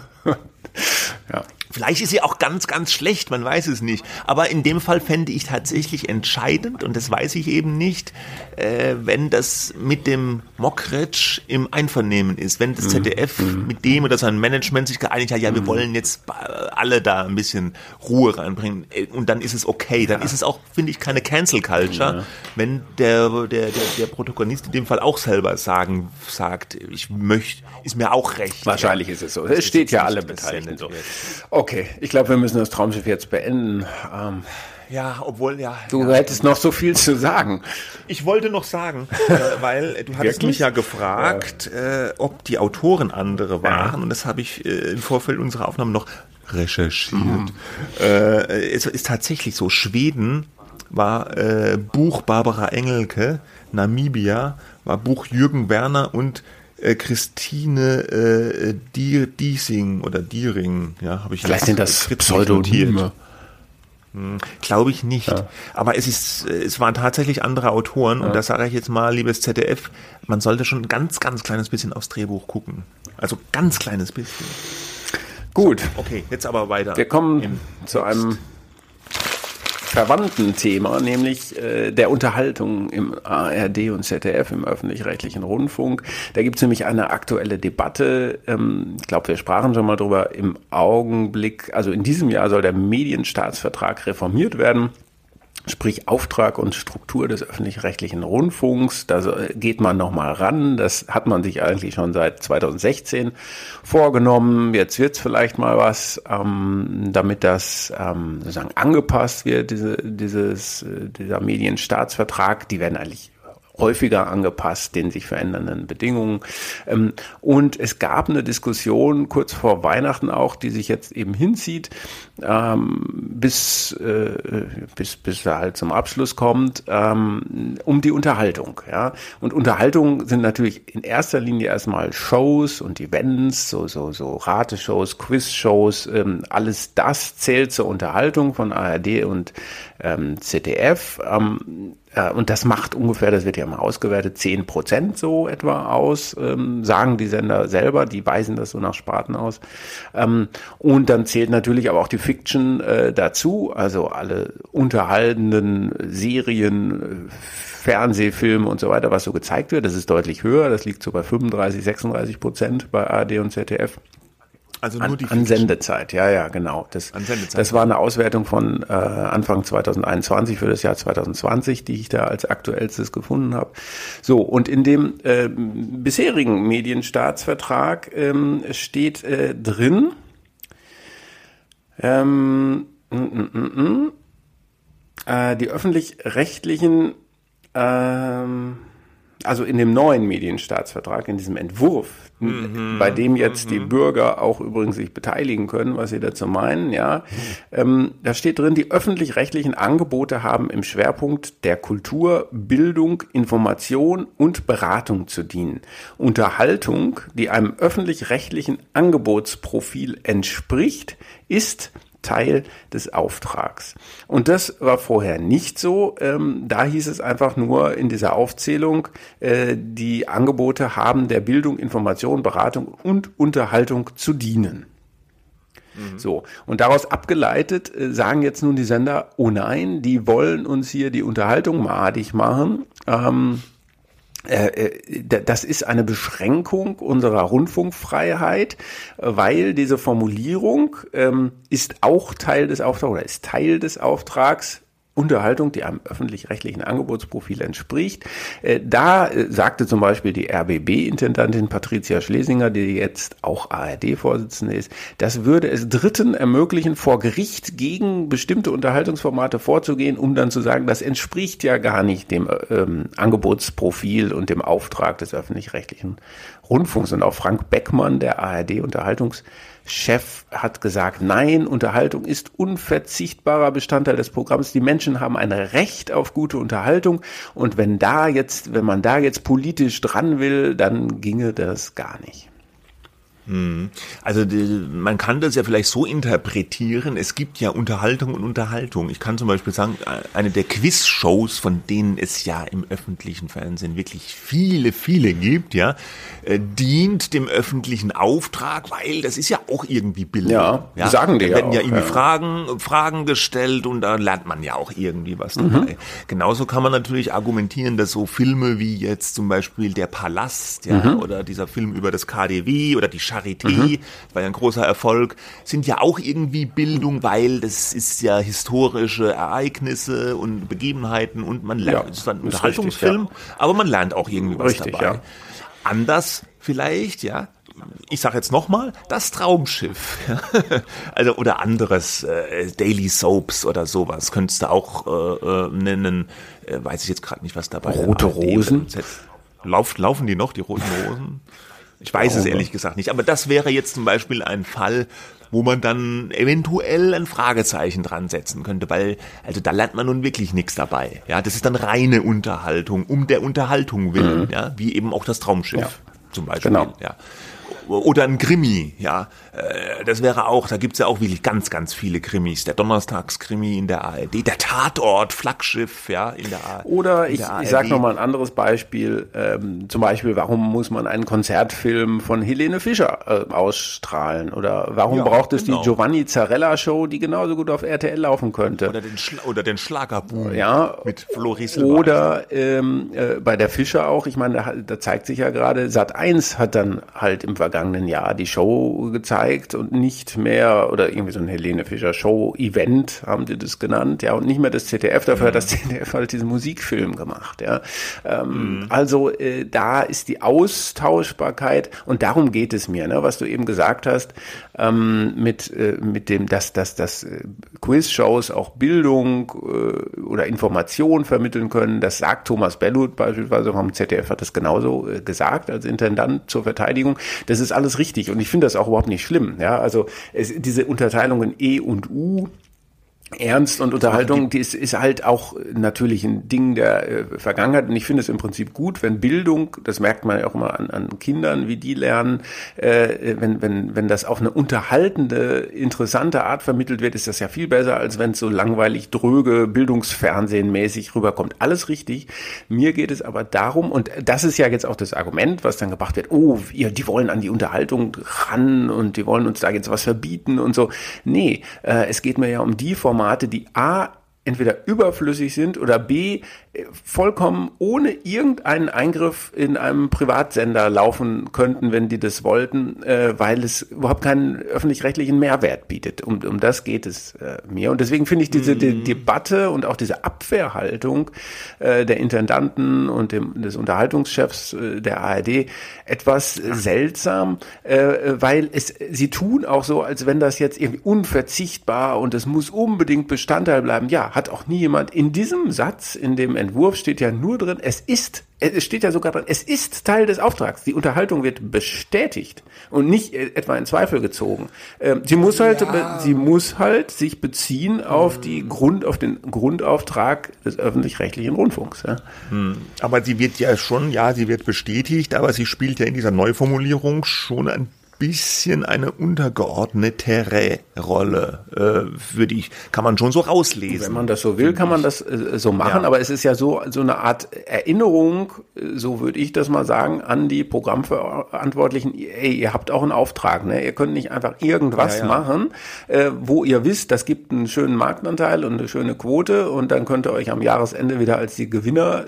Ja. Vielleicht ist sie auch ganz, ganz schlecht, man weiß es nicht. Aber in dem Fall fände ich tatsächlich entscheidend, und das weiß ich eben nicht, wenn das mit dem Mockridge im Einvernehmen ist. Wenn das ZDF mit dem oder sein Management sich geeinigt hat, ja, wir wollen jetzt alle da ein bisschen Ruhe reinbringen. Und dann ist es okay. Dann ist es auch, finde ich, keine Cancel Culture, wenn der Protagonist in dem Fall auch selber sagt, ich möchte, ist mir auch recht. Wahrscheinlich ist es so. Es steht ja alle Beteiligten so. Okay, ich glaube, wir müssen das Traumschiff jetzt beenden. Ja, obwohl, Du hättest noch so viel zu sagen. Ich wollte noch sagen, weil du hattest mich ja gefragt, ob die Autoren andere waren. Und das habe ich im Vorfeld unserer Aufnahme noch recherchiert. Es ist tatsächlich so, Schweden war Buch Barbara Engelke, Namibia war Buch Jürgen Werner und Christine Diesing oder Diering, ja, habe ich. Vielleicht sind das Pseudonyme. Glaube ich nicht. Ja. Aber es waren tatsächlich andere Autoren und da sage ich jetzt mal, liebes ZDF, man sollte schon ein ganz, ganz kleines bisschen aufs Drehbuch gucken. Also ganz kleines bisschen. Gut. So, okay, jetzt aber weiter. Wir kommen zu einem verwandten Thema, nämlich der Unterhaltung im ARD und ZDF, im öffentlich-rechtlichen Rundfunk. Da gibt es nämlich eine aktuelle Debatte, ich glaube, wir sprachen schon mal drüber, im Augenblick, also in diesem Jahr soll der Medienstaatsvertrag reformiert werden. Sprich Auftrag und Struktur des öffentlich-rechtlichen Rundfunks, da geht man nochmal ran, das hat man sich eigentlich schon seit 2016 vorgenommen, jetzt wird's vielleicht mal was, damit das sozusagen angepasst wird, dieser Medienstaatsvertrag, die werden eigentlich häufiger angepasst den sich verändernden Bedingungen. Und es gab eine Diskussion kurz vor Weihnachten auch, die sich jetzt eben hinzieht, bis er halt zum Abschluss kommt, um die Unterhaltung. Ja? Und Unterhaltung sind natürlich in erster Linie erstmal Shows und Events, so Rateshows, Quizshows, alles das zählt zur Unterhaltung von ARD und ZDF. Und das macht ungefähr, das wird ja mal ausgewertet, 10% so etwa aus, sagen die Sender selber, die weisen das so nach Sparten aus. Und dann zählt natürlich aber auch die Fiction dazu, also alle unterhaltenden Serien, Fernsehfilme und so weiter, was so gezeigt wird. Das ist deutlich höher, das liegt so bei 35-36% bei ARD und ZDF. Also nur die an Sendezeit, ja, genau. Das war eine Auswertung von Anfang 2021 für das Jahr 2020, die ich da als aktuellstes gefunden habe. So, und in dem bisherigen Medienstaatsvertrag steht drin, die öffentlich-rechtlichen, also in dem neuen Medienstaatsvertrag, in diesem Entwurf, bei dem jetzt die Bürger auch übrigens sich beteiligen können, was sie dazu meinen, ja, da steht drin, die öffentlich-rechtlichen Angebote haben im Schwerpunkt der Kultur, Bildung, Information und Beratung zu dienen. Unterhaltung, die einem öffentlich-rechtlichen Angebotsprofil entspricht, ist Teil des Auftrags. Und das war vorher nicht so. Da hieß es einfach nur in dieser Aufzählung, die Angebote haben der Bildung, Information, Beratung und Unterhaltung zu dienen. So, und daraus abgeleitet sagen jetzt nun die Sender, oh nein, die wollen uns hier die Unterhaltung madig machen. Das ist eine Beschränkung unserer Rundfunkfreiheit, weil diese Formulierung ist auch Teil des Auftrags oder ist Teil des Auftrags, Unterhaltung, die einem öffentlich-rechtlichen Angebotsprofil entspricht. Da sagte zum Beispiel die RBB-Intendantin Patricia Schlesinger, die jetzt auch ARD-Vorsitzende ist, das würde es Dritten ermöglichen, vor Gericht gegen bestimmte Unterhaltungsformate vorzugehen, um dann zu sagen, das entspricht ja gar nicht dem Angebotsprofil und dem Auftrag des öffentlich-rechtlichen Rundfunks. Und auch Frank Beckmann, der ARD-Unterhaltungschef, hat gesagt, nein, Unterhaltung ist unverzichtbarer Bestandteil des Programms. Die Menschen haben ein Recht auf gute Unterhaltung. Und wenn man da jetzt politisch dran will, dann ginge das gar nicht. Also man kann das ja vielleicht so interpretieren, es gibt ja Unterhaltung und Unterhaltung. Ich kann zum Beispiel sagen, eine der Quiz-Shows, von denen es ja im öffentlichen Fernsehen wirklich viele, viele gibt, ja, dient dem öffentlichen Auftrag, weil das ist ja auch irgendwie Bildung. Ja, sagen die ja. Da werden ja irgendwie Fragen gestellt und da lernt man ja auch irgendwie was dabei. Genauso kann man natürlich argumentieren, dass so Filme wie jetzt zum Beispiel Der Palast, ja, oder dieser Film über das KaDeWe oder die Charité, das war ja ein großer Erfolg, sind ja auch irgendwie Bildung, weil das ist ja historische Ereignisse und Begebenheiten und man lernt, es ist ein Unterhaltungsfilm, aber man lernt auch irgendwie was dabei. Ja. Anders vielleicht, ja, ich sage jetzt nochmal, das Traumschiff, also oder anderes, Daily Soaps oder sowas, könntest du auch nennen, weiß ich jetzt gerade nicht, was dabei ist. Rote Rosen? Laufen die noch, die Roten Rosen? Ich weiß es ehrlich gesagt nicht, aber das wäre jetzt zum Beispiel ein Fall, wo man dann eventuell ein Fragezeichen dran setzen könnte, weil, also da lernt man nun wirklich nichts dabei. Ja, das ist dann reine Unterhaltung, um der Unterhaltung willen, ja, wie eben auch das Traumschiff zum Beispiel. Genau. Ja. Oder ein Krimi, ja, das wäre auch, da gibt's ja auch wirklich ganz, ganz viele Krimis. Der Donnerstagskrimi in der ARD, der Tatort, Flaggschiff, ja, in der ARD. Oder ich sag nochmal ein anderes Beispiel, zum Beispiel, warum muss man einen Konzertfilm von Helene Fischer ausstrahlen? Oder warum braucht es die Giovanni Zarella Show, die genauso gut auf RTL laufen könnte? Oder den Schlagerboom mit Floris Silber. Oder bei der Fischer auch, ich meine, da zeigt sich ja gerade, Sat.1 hat dann halt im vergangenen vergangenen Jahr die Show gezeigt und nicht mehr, oder irgendwie so ein Helene Fischer Show-Event, haben die das genannt, ja, und nicht mehr das ZDF, dafür hat das ZDF halt diesen Musikfilm gemacht, ja. Also da ist die Austauschbarkeit, und darum geht es mir, ne, was du eben gesagt hast, mit dem, dass Quiz-Shows auch Bildung oder Information vermitteln können. Das sagt Thomas Bellut beispielsweise vom ZDF, hat das genauso gesagt als Intendant zur Verteidigung. Das ist alles richtig, und ich finde das auch überhaupt nicht schlimm. Ja, also diese Unterteilung in E und U, Ernst und Unterhaltung, die ist halt auch natürlich ein Ding der Vergangenheit, und ich finde es im Prinzip gut, wenn Bildung, das merkt man ja auch immer an Kindern, wie die lernen, wenn das auf eine unterhaltende, interessante Art vermittelt wird, ist das ja viel besser, als wenn es so langweilig, dröge, Bildungsfernsehen mäßig rüberkommt. Alles richtig. Mir geht es aber darum, und das ist ja jetzt auch das Argument, was dann gebracht wird, die wollen an die Unterhaltung ran und die wollen uns da jetzt was verbieten und so. Nee, es geht mir ja um die Formate, die A, entweder überflüssig sind, oder B, vollkommen ohne irgendeinen Eingriff in einem Privatsender laufen könnten, wenn die das wollten, weil es überhaupt keinen öffentlich-rechtlichen Mehrwert bietet. Um das geht es mir. Und deswegen finde ich diese Debatte und auch diese Abwehrhaltung der Intendanten und des Unterhaltungschefs der ARD etwas seltsam, weil sie tun auch so, als wenn das jetzt irgendwie unverzichtbar und es muss unbedingt Bestandteil bleiben. Ja, hat auch nie jemand. In diesem Satz, in dem Entwurf steht ja nur drin, es steht ja sogar drin, es ist Teil des Auftrags. Die Unterhaltung wird bestätigt und nicht etwa in Zweifel gezogen. Sie muss halt sich beziehen auf den Grundauftrag des öffentlich-rechtlichen Rundfunks. Ja. Aber sie wird bestätigt, aber sie spielt ja in dieser Neuformulierung schon ein bisschen eine untergeordnetere Rolle, kann man schon so rauslesen. Wenn man das so will, kann man das so machen, aber es ist ja so eine Art Erinnerung, so würde ich das mal sagen, an die Programmverantwortlichen, ihr habt auch einen Auftrag, ne? Ihr könnt nicht einfach irgendwas machen, wo ihr wisst, das gibt einen schönen Marktanteil und eine schöne Quote, und dann könnt ihr euch am Jahresende wieder als die Gewinner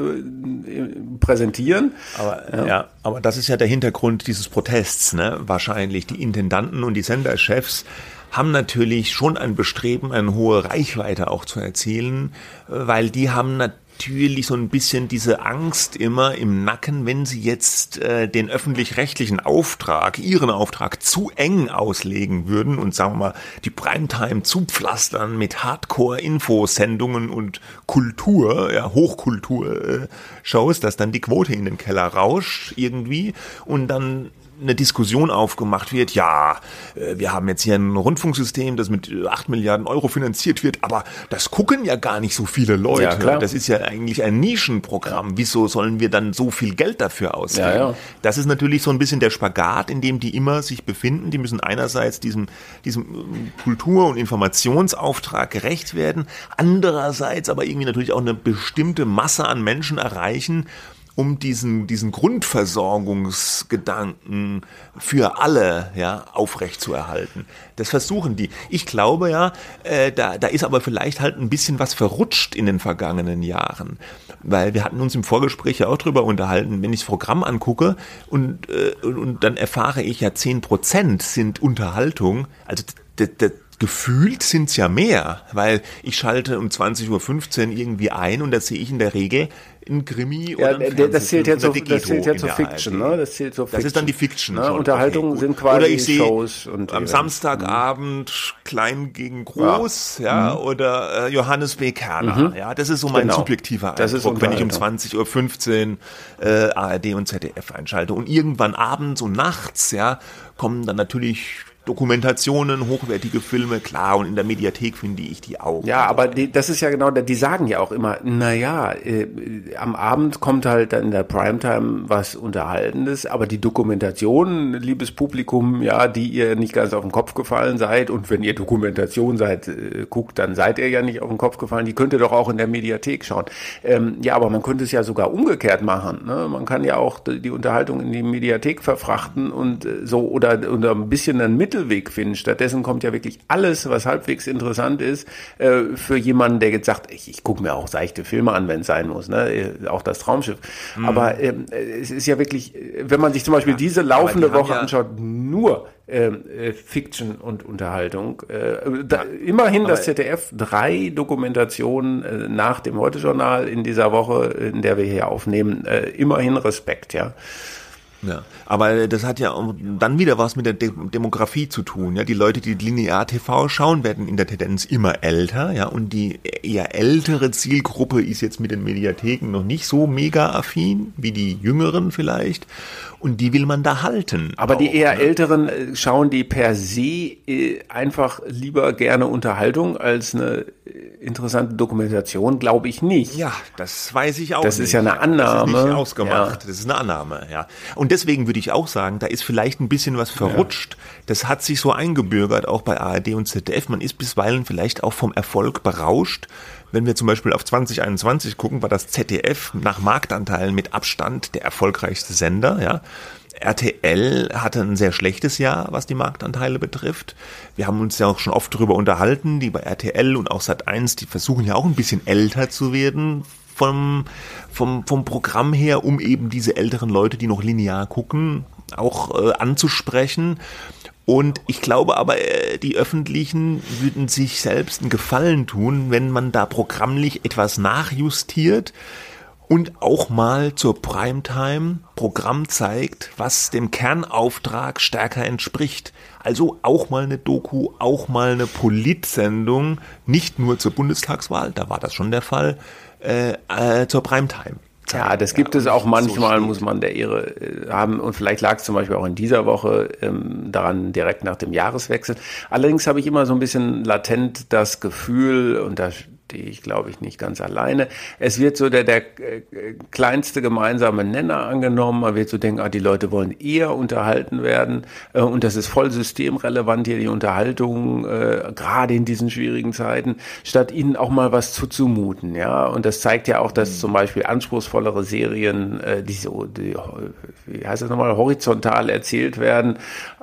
präsentieren. Aber das ist ja der Hintergrund dieses Protests, ne? Wahrscheinlich die Intendanten und die Senderchefs haben natürlich schon ein Bestreben, eine hohe Reichweite auch zu erzielen, weil die haben natürlich so ein bisschen diese Angst immer im Nacken, wenn sie jetzt den öffentlich-rechtlichen Auftrag, ihren Auftrag zu eng auslegen würden und, sagen wir mal, die Primetime zupflastern mit Hardcore-Infosendungen und Kultur, Hochkultur-Shows, dass dann die Quote in den Keller rauscht irgendwie und dann eine Diskussion aufgemacht wird, wir haben jetzt hier ein Rundfunksystem, das mit 8 Milliarden Euro finanziert wird, aber das gucken ja gar nicht so viele Leute. Ja, klar. Das ist ja eigentlich ein Nischenprogramm. Wieso sollen wir dann so viel Geld dafür ausgeben? Ja. Das ist natürlich so ein bisschen der Spagat, in dem die immer sich befinden. Die müssen einerseits diesem Kultur- und Informationsauftrag gerecht werden, andererseits aber irgendwie natürlich auch eine bestimmte Masse an Menschen erreichen, um diesen Grundversorgungsgedanken für alle aufrechtzuerhalten. Das versuchen die. Ich glaube da ist aber vielleicht halt ein bisschen was verrutscht in den vergangenen Jahren. Weil wir hatten uns im Vorgespräch ja auch drüber unterhalten, wenn ich das Programm angucke und dann erfahre ich 10% sind Unterhaltung, also gefühlt sind's ja mehr, weil ich schalte um 20:15 Uhr irgendwie ein und da sehe ich in der Regel ein Krimi oder ein das zählt ja zur Fiction, ne? Das zählt zur Fiction. Das ist dann die Fiction. Ne? Unterhaltung sind quasi oder ich Shows und am Samstagabend Klein gegen Groß, oder Johannes B. Kerner. Das ist so mein subjektiver Eindruck, wenn ich um 20:15 Uhr ARD und ZDF einschalte. Und irgendwann abends und nachts, kommen dann natürlich Dokumentationen, hochwertige Filme, klar, und in der Mediathek finde ich die auch. Ja, aber das ist ja genau, die sagen ja auch immer, am Abend kommt halt dann in der Primetime was Unterhaltendes, aber die Dokumentation, liebes Publikum, die ihr nicht ganz auf den Kopf gefallen seid, und wenn ihr Dokumentation guckt, dann seid ihr ja nicht auf den Kopf gefallen, die könnt ihr doch auch in der Mediathek schauen. Aber man könnte es ja sogar umgekehrt machen, ne? Man kann ja auch die Unterhaltung in die Mediathek verfrachten und so, oder ein bisschen ein Mittel Mittelweg finden. Stattdessen kommt ja wirklich alles, was halbwegs interessant ist, für jemanden, der jetzt sagt, ich gucke mir auch seichte Filme an, wenn es sein muss, ne? Auch das Traumschiff. Aber es ist ja wirklich, wenn man sich zum Beispiel diese laufende Woche anschaut, nur Fiction und Unterhaltung. Immerhin das ZDF 3 Dokumentationen nach dem Heute-Journal in dieser Woche, in der wir hier aufnehmen, immerhin Respekt, ja. Ja, aber das hat ja dann wieder was mit der Demografie zu tun. Ja, die Leute, die Linear-TV schauen, werden in der Tendenz immer älter. Ja, und die eher ältere Zielgruppe ist jetzt mit den Mediatheken noch nicht so mega affin wie die Jüngeren vielleicht. Und die will man da halten. Aber auch, die eher Älteren schauen die per se einfach lieber gerne Unterhaltung als eine interessante Dokumentation, glaube ich nicht. Ja, das weiß ich auch nicht. Das ist ja eine Annahme. Das ist nicht ausgemacht. Ja. Das ist eine Annahme, ja. Und deswegen würde ich auch sagen, da ist vielleicht ein bisschen was verrutscht. Ja. Das hat sich so eingebürgert, auch bei ARD und ZDF. Man ist bisweilen vielleicht auch vom Erfolg berauscht. Wenn wir zum Beispiel auf 2021 gucken, war das ZDF nach Marktanteilen mit Abstand der erfolgreichste Sender, ja. RTL hatte ein sehr schlechtes Jahr, was die Marktanteile betrifft. Wir haben uns ja auch schon oft darüber unterhalten, die bei RTL und auch Sat.1, die versuchen ja auch ein bisschen älter zu werden vom Programm her, um eben diese älteren Leute, die noch linear gucken, auch anzusprechen. Und ich glaube aber, die Öffentlichen würden sich selbst einen Gefallen tun, wenn man da programmlich etwas nachjustiert und auch mal zur Primetime Programm zeigt, was dem Kernauftrag stärker entspricht. Also auch mal eine Doku, auch mal eine Politsendung, nicht nur zur Bundestagswahl, da war das schon der Fall, zur Primetime. Ja, das gibt es auch manchmal, muss man der Ehre haben. Und vielleicht lag es zum Beispiel auch in dieser Woche daran, direkt nach dem Jahreswechsel. Allerdings habe ich immer so ein bisschen latent das Gefühl, und da stehe ich, glaube ich, nicht ganz alleine, es wird so der kleinste gemeinsame Nenner angenommen. Man wird so denken, die Leute wollen eher unterhalten werden. Und das ist voll systemrelevant hier, die Unterhaltung, gerade in diesen schwierigen Zeiten, statt ihnen auch mal was zuzumuten. Ja, und das zeigt ja auch, dass zum Beispiel anspruchsvollere Serien, wie heißt das nochmal, horizontal erzählt werden,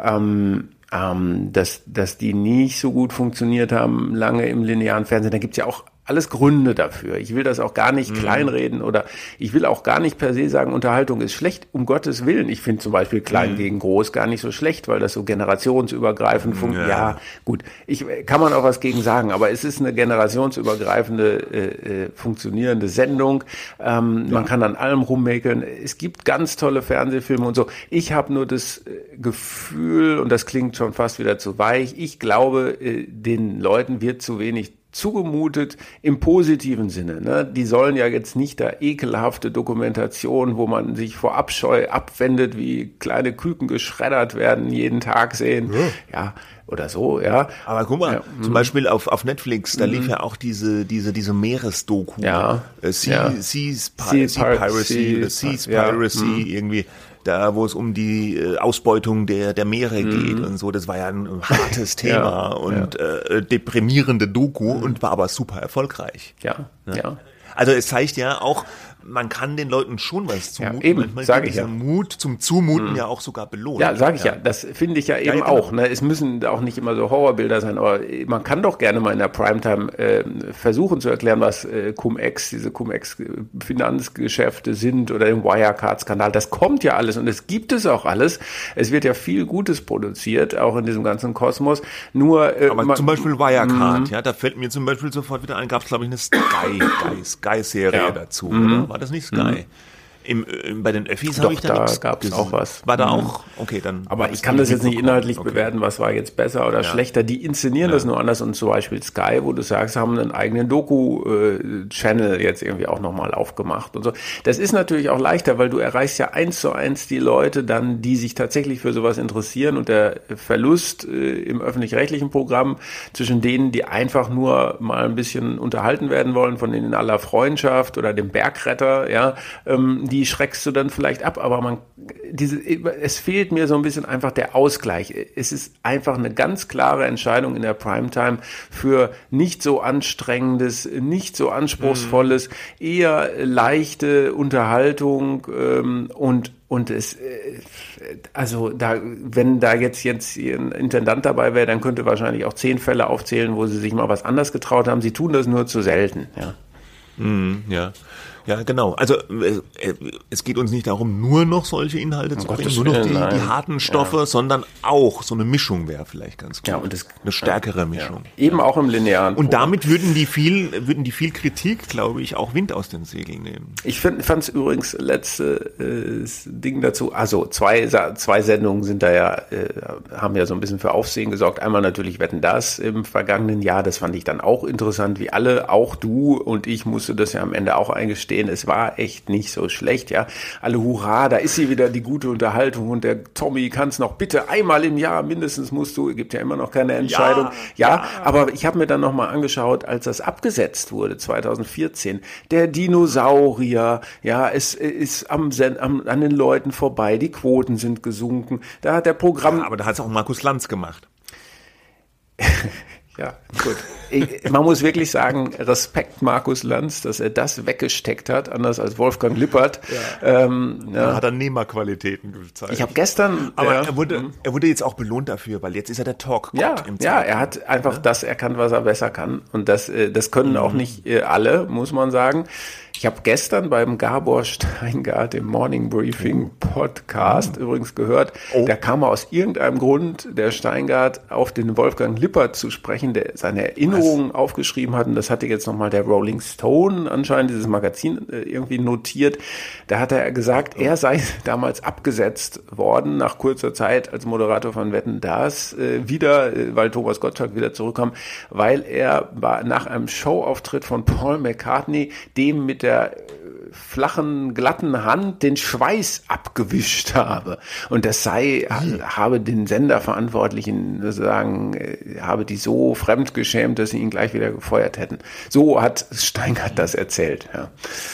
dass die nicht so gut funktioniert haben, lange im linearen Fernsehen. Da gibt's ja auch alles Gründe dafür. Ich will das auch gar nicht kleinreden oder ich will auch gar nicht per se sagen, Unterhaltung ist schlecht, um Gottes Willen. Ich finde zum Beispiel Klein gegen Groß gar nicht so schlecht, weil das so generationsübergreifend funktioniert. Ja, gut, kann man auch was gegen sagen, aber es ist eine generationsübergreifende, funktionierende Sendung. Man kann an allem rummäkeln. Es gibt ganz tolle Fernsehfilme und so. Ich habe nur das Gefühl, und das klingt schon fast wieder zu weich, ich glaube, den Leuten wird zu wenig zugemutet im positiven Sinne. Ne? Die sollen ja jetzt nicht da ekelhafte Dokumentation, wo man sich vor Abscheu abwendet, wie kleine Küken geschreddert werden, jeden Tag sehen. Ja, oder so, ja. Aber guck mal, zum Beispiel auf Netflix, da lief ja auch diese Meeresdoku. Ja. Seas Piracy, irgendwie. Da, wo es um die Ausbeutung der Meere geht und so, das war ja ein hartes Thema und deprimierende Doku und war aber super erfolgreich. Ja. Also es zeigt ja auch, man kann den Leuten schon was zumuten. Ja, eben, sage ich ja. Mut zum Zumuten ja auch sogar belohnt. Ja, sage ich ja. Das finde ich ja eben genau. auch. Ne? Es müssen auch nicht immer so Horrorbilder sein, aber man kann doch gerne mal in der Primetime versuchen zu erklären, was diese Cum-Ex-Finanzgeschäfte sind oder im Wirecard-Skandal. Das kommt ja alles und es gibt es auch alles. Es wird ja viel Gutes produziert, auch in diesem ganzen Kosmos. Nur, aber zum Beispiel Wirecard, ja, da fällt mir zum Beispiel sofort wieder ein, gab es glaube ich eine Sky-Serie dazu, oder? War das nicht Sky? Bei den Öffis habe ich da nichts. Da gab es auch was. War da auch? Okay, dann. Aber ich kann das jetzt nicht inhaltlich bewerten, was war jetzt besser oder schlechter. Die inszenieren das nur anders und zum Beispiel Sky, wo du sagst, haben einen eigenen Doku-Channel jetzt irgendwie auch nochmal aufgemacht und so. Das ist natürlich auch leichter, weil du erreichst ja 1:1 die Leute dann, die sich tatsächlich für sowas interessieren und der Verlust im öffentlich-rechtlichen Programm zwischen denen, die einfach nur mal ein bisschen unterhalten werden wollen, von denen in aller Freundschaft oder dem Bergretter, ja, die schreckst du dann vielleicht ab, aber es fehlt mir so ein bisschen einfach der Ausgleich. Es ist einfach eine ganz klare Entscheidung in der Primetime für nicht so anstrengendes, nicht so anspruchsvolles, eher leichte Unterhaltung und es, also da, wenn da jetzt ein Intendant dabei wäre, dann könnte wahrscheinlich auch 10 Fälle aufzählen, wo sie sich mal was anderes getraut haben. Sie tun das nur zu selten, ja. Ja. Ja, genau. Also es geht uns nicht darum, nur noch solche Inhalte zu bringen, nur noch die harten Stoffe, sondern auch so eine Mischung wäre vielleicht ganz gut. Ja, und eine stärkere Mischung. Ja. Eben auch im linearen. Und damit würden die viel Kritik, glaube ich, auch Wind aus den Segeln nehmen. Ich fand es übrigens letztes Ding dazu, also zwei Sendungen sind da ja, haben ja so ein bisschen für Aufsehen gesorgt. Einmal natürlich Wetten, das im vergangenen Jahr, das fand ich dann auch interessant, wie alle, auch du und ich musste das ja am Ende auch eingestehen. Es war echt nicht so schlecht, ja. Alle hurra, da ist sie wieder, die gute Unterhaltung und der Tommy kann's noch bitte einmal im Jahr mindestens gibt ja immer noch keine Entscheidung. Ja. Aber ich habe mir dann nochmal angeschaut, als das abgesetzt wurde, 2014, der Dinosaurier, ja, es ist an den Leuten vorbei, die Quoten sind gesunken, da hat der Programm... Ja, aber da hat's auch Markus Lanz gemacht. Ja, gut. Man muss wirklich sagen, Respekt Markus Lanz, dass er das weggesteckt hat, anders als Wolfgang Lippert. Ja. Da hat er Nehmerqualitäten gezeigt. Ich habe gestern... Aber er wurde jetzt auch belohnt dafür, weil jetzt ist er der Talk-Gott im Zweiten. Ja, er hat einfach das erkannt, was er besser kann. Und das können auch nicht alle, muss man sagen. Ich habe gestern beim Gabor Steingart im Morning Briefing Podcast übrigens gehört, da kam aus irgendeinem Grund der Steingart auf den Wolfgang Lippert zu sprechen, der seine Erinnerungen aufgeschrieben hat. Und das hatte jetzt nochmal der Rolling Stone anscheinend, dieses Magazin, irgendwie notiert. Da hat er gesagt, er sei damals abgesetzt worden, nach kurzer Zeit als Moderator von Wetten, das weil Thomas Gottschalk wieder zurückkam, weil er nach einem Showauftritt von Paul McCartney dem mit der flachen, glatten Hand den Schweiß abgewischt habe. Und das habe den Senderverantwortlichen sozusagen, habe die so fremdgeschämt, dass sie ihn gleich wieder gefeuert hätten. So hat Steingart das erzählt, ja.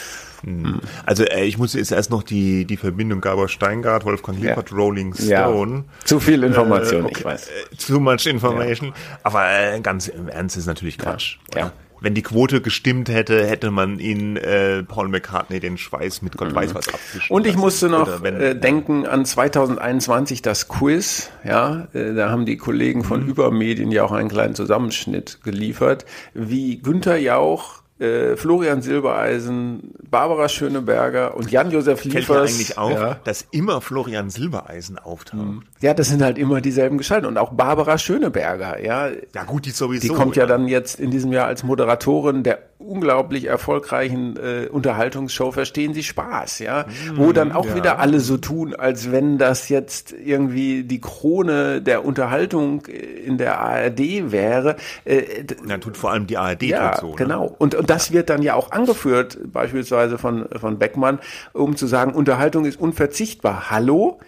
Also ich muss jetzt erst noch die Verbindung Gabor Steingart, Wolfgang Lippert, Rolling Stone. Ja. Zu viel Information, okay. Ich weiß. Too much information. Ja. Aber ganz im Ernst ist natürlich Quatsch. Ja. Wenn die Quote gestimmt hätte man ihn Paul McCartney den Schweiß mit Gott weiß was abwischen. Und ich musste noch denken an 2021 das Quiz. Ja, da haben die Kollegen von Übermedien ja auch einen kleinen Zusammenschnitt geliefert, wie Günther Jauch, Florian Silbereisen, Barbara Schöneberger und Jan-Josef Liefers. Fällt mir eigentlich auf, dass immer Florian Silbereisen auftaucht. Ja, das sind halt immer dieselben Gestalten. Und auch Barbara Schöneberger, ja. Ja gut, die sowieso. Die kommt ja dann jetzt in diesem Jahr als Moderatorin der unglaublich erfolgreichen Unterhaltungsshow Verstehen Sie Spaß, ja. Wo dann auch wieder alle so tun, als wenn das jetzt irgendwie die Krone der Unterhaltung in der ARD wäre. Tut vor allem die ARD ja, so. Genau. Und das wird dann ja auch angeführt, beispielsweise von Beckmann, um zu sagen, Unterhaltung ist unverzichtbar. Hallo?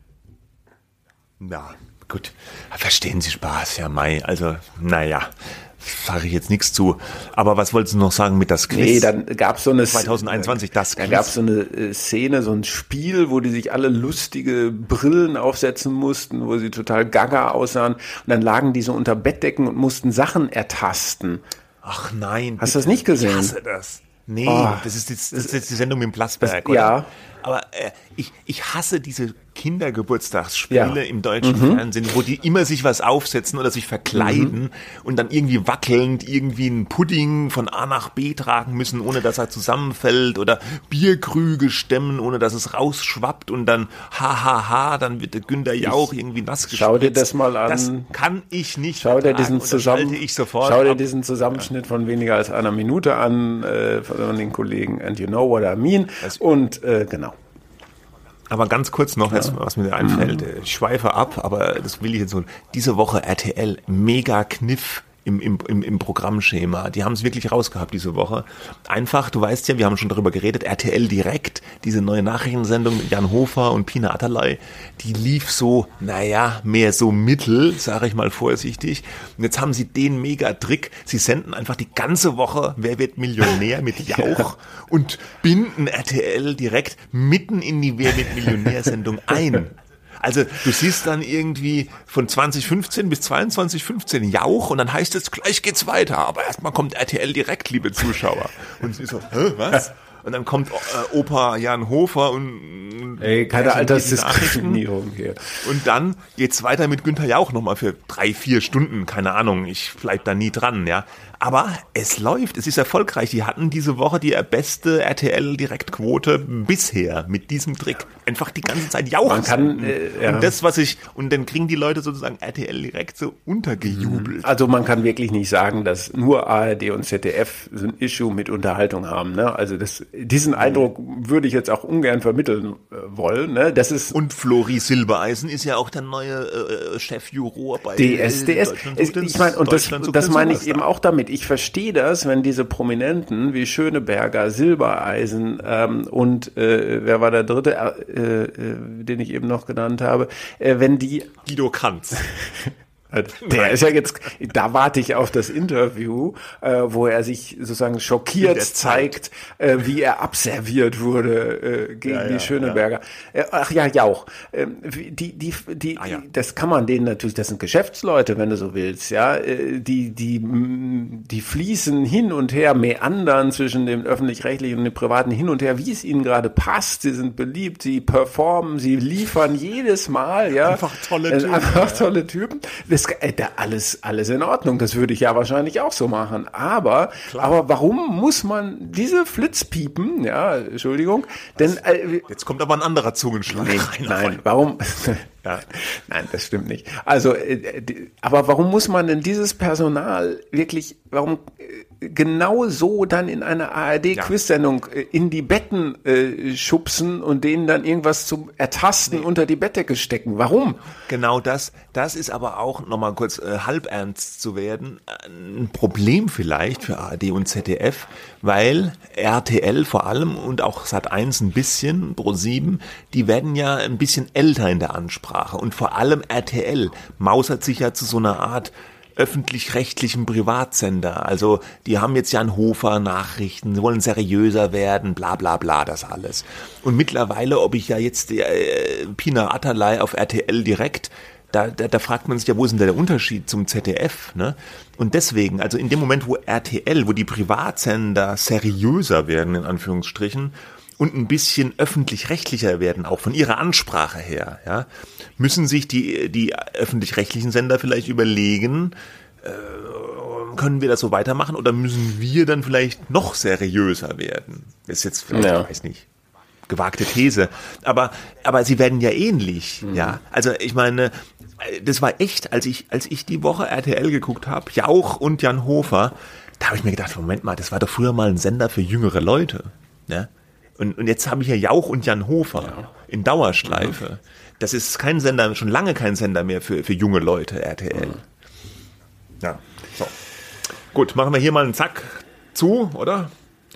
Na, gut. Verstehen Sie Spaß, ja, Mai. Also, naja, sage ich jetzt nichts zu. Aber was wolltest du noch sagen mit das Quiz? Nee, dann gab's so eine 2021 das Quiz. Da gab's so eine Szene, so ein Spiel, wo die sich alle lustige Brillen aufsetzen mussten, wo sie total gaga aussahen. Und dann lagen die so unter Bettdecken und mussten Sachen ertasten. Ach nein. Hast du das nicht gesehen? Ich hasse das. Nee, das ist jetzt die Sendung mit dem Plasberg, oder? Ja. Aber ich hasse diese Kindergeburtstagsspiele im deutschen Fernsehen, wo die immer sich was aufsetzen oder sich verkleiden und dann irgendwie wackelnd irgendwie einen Pudding von A nach B tragen müssen, ohne dass er zusammenfällt, oder Bierkrüge stemmen, ohne dass es rausschwappt, und dann dann wird der Günther Jauch irgendwie nass gespritzt. Schau dir das mal an. Das kann ich nicht Schau dir diesen Zusammenschnitt von weniger als einer Minute an von den Kollegen And You Know What I Mean. Und genau. Aber ganz kurz noch, was mir einfällt. Ich schweife ab, aber das will ich jetzt so. Diese Woche RTL, mega Kniff im Programmschema. Die haben es wirklich rausgehabt diese Woche. Einfach, du weißt ja, wir haben schon darüber geredet, RTL Direkt, diese neue Nachrichtensendung mit Jan Hofer und Pina Atalay, die lief so, mehr so mittel, sage ich mal vorsichtig. Und jetzt haben sie den Mega-Trick, sie senden einfach die ganze Woche Wer wird Millionär mit Jauch und binden RTL Direkt mitten in die Wer wird Millionär-Sendung ein. Also du siehst dann irgendwie von 2015 bis 22:15 Jauch und dann heißt es, gleich geht's weiter, aber erstmal kommt RTL Direkt, liebe Zuschauer. Und sie so, was? Und dann kommt Opa Jan Hofer und keine Altersdiskriminierung hier. Und dann geht's weiter mit Günther Jauch nochmal für 3-4 Stunden, keine Ahnung, ich bleib da nie dran, ja. Aber es läuft, es ist erfolgreich. Die hatten diese Woche die beste RTL-Direktquote bisher mit diesem Trick. Einfach die ganze Zeit jauchzen. Man kann, und dann kriegen die Leute sozusagen RTL Direkt so untergejubelt. Also man kann wirklich nicht sagen, dass nur ARD und ZDF so ein Issue mit Unterhaltung haben. Ne? Also diesen Eindruck würde ich jetzt auch ungern vermitteln wollen. Ne? Das ist und Flori Silbereisen ist ja auch der neue Chefjuror bei DSDS. Ich meine, und das meine ich eben auch damit. Ich verstehe das, wenn diese Prominenten wie Schöneberger, Silbereisen und wer war der dritte, den ich eben noch genannt habe, wenn die Guido Kanz. Der ist ja jetzt, da warte ich auf das Interview, wo er sich sozusagen schockiert zeigt, wie er abserviert wurde gegen die Schöneberger. Ja. Ach ja, Jauch. Das kann man denen natürlich, das sind Geschäftsleute, wenn du so willst, ja. Die fließen hin und her, meandern zwischen dem öffentlich-rechtlichen und dem privaten hin und her, wie es ihnen gerade passt. Sie sind beliebt, sie performen, sie liefern jedes Mal, ja. Einfach tolle Typen. Tolle Typen. Alles in Ordnung, das würde ich ja wahrscheinlich auch so machen. Aber warum muss man diese Flitzpiepen, ja, Entschuldigung, denn jetzt kommt aber ein anderer Zungenschlag rein. Nein, warum? Ja. Nein, das stimmt nicht. Also, aber warum muss man denn dieses Personal wirklich, warum genau so dann in einer ARD-Quiz-Sendung in die Betten schubsen und denen dann irgendwas zum Ertasten unter die Bettdecke stecken? Warum? Genau das ist aber auch, nochmal kurz halb ernst zu werden, ein Problem vielleicht für ARD und ZDF, weil RTL vor allem und auch Sat.1 ein bisschen, Pro7, die werden ja ein bisschen älter in der Ansprache. Und vor allem RTL mausert sich ja zu so einer Art öffentlich-rechtlichen Privatsender. Also die haben jetzt Jan Hofer Nachrichten, sie wollen seriöser werden, bla bla bla, das alles. Und mittlerweile, ob ich ja jetzt Pina Atalay auf RTL Direkt, da fragt man sich ja, wo ist denn der Unterschied zum ZDF? Ne? Und deswegen, also in dem Moment, wo RTL, wo die Privatsender seriöser werden, in Anführungsstrichen, und ein bisschen öffentlich-rechtlicher werden, auch von ihrer Ansprache her, ja, müssen sich die öffentlich-rechtlichen Sender vielleicht überlegen, können wir das so weitermachen oder müssen wir dann vielleicht noch seriöser werden? Das ist jetzt vielleicht, ich weiß nicht, gewagte These, aber sie werden ja ähnlich, ja. Also ich meine, das war echt, als ich die Woche RTL geguckt habe, Jauch und Jan Hofer, da habe ich mir gedacht, Moment mal, das war doch früher mal ein Sender für jüngere Leute, ne? Und jetzt habe ich ja Jauch und Jan Hofer in Dauerschleife. Das ist kein Sender, schon lange kein Sender mehr für junge Leute, RTL. Ja, so. Gut, machen wir hier mal einen Zack zu, oder?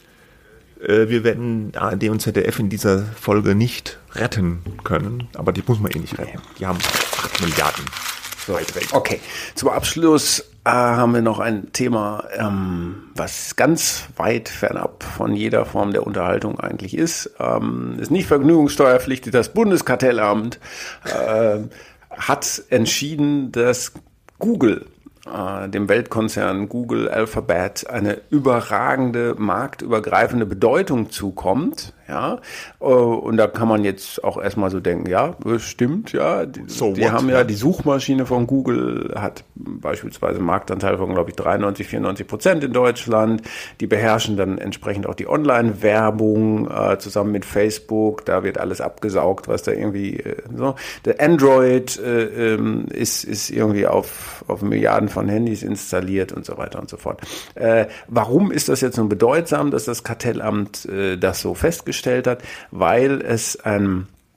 Wir werden ARD und ZDF in dieser Folge nicht retten können, aber die muss man eh nicht retten. Die haben 8 Milliarden Beiträge. Okay, zum Abschluss haben wir noch ein Thema, was ganz weit fernab von jeder Form der Unterhaltung eigentlich ist. Ist nicht vergnügungssteuerpflichtig. Das Bundeskartellamt hat entschieden, dass Google, dem Weltkonzern Google Alphabet, eine überragende, marktübergreifende Bedeutung zukommt. Ja, und da kann man jetzt auch erstmal so denken, ja, stimmt, ja, die haben ja, die Suchmaschine von Google hat beispielsweise einen Marktanteil von, glaube ich, 93-94% in Deutschland. Die beherrschen dann entsprechend auch die Online-Werbung zusammen mit Facebook. Da wird alles abgesaugt, was da irgendwie so. Der Android ist irgendwie auf Milliarden von Handys installiert und so weiter und so fort. Warum ist das jetzt so bedeutsam, dass das Kartellamt das so festgestellt hat? Weil es ein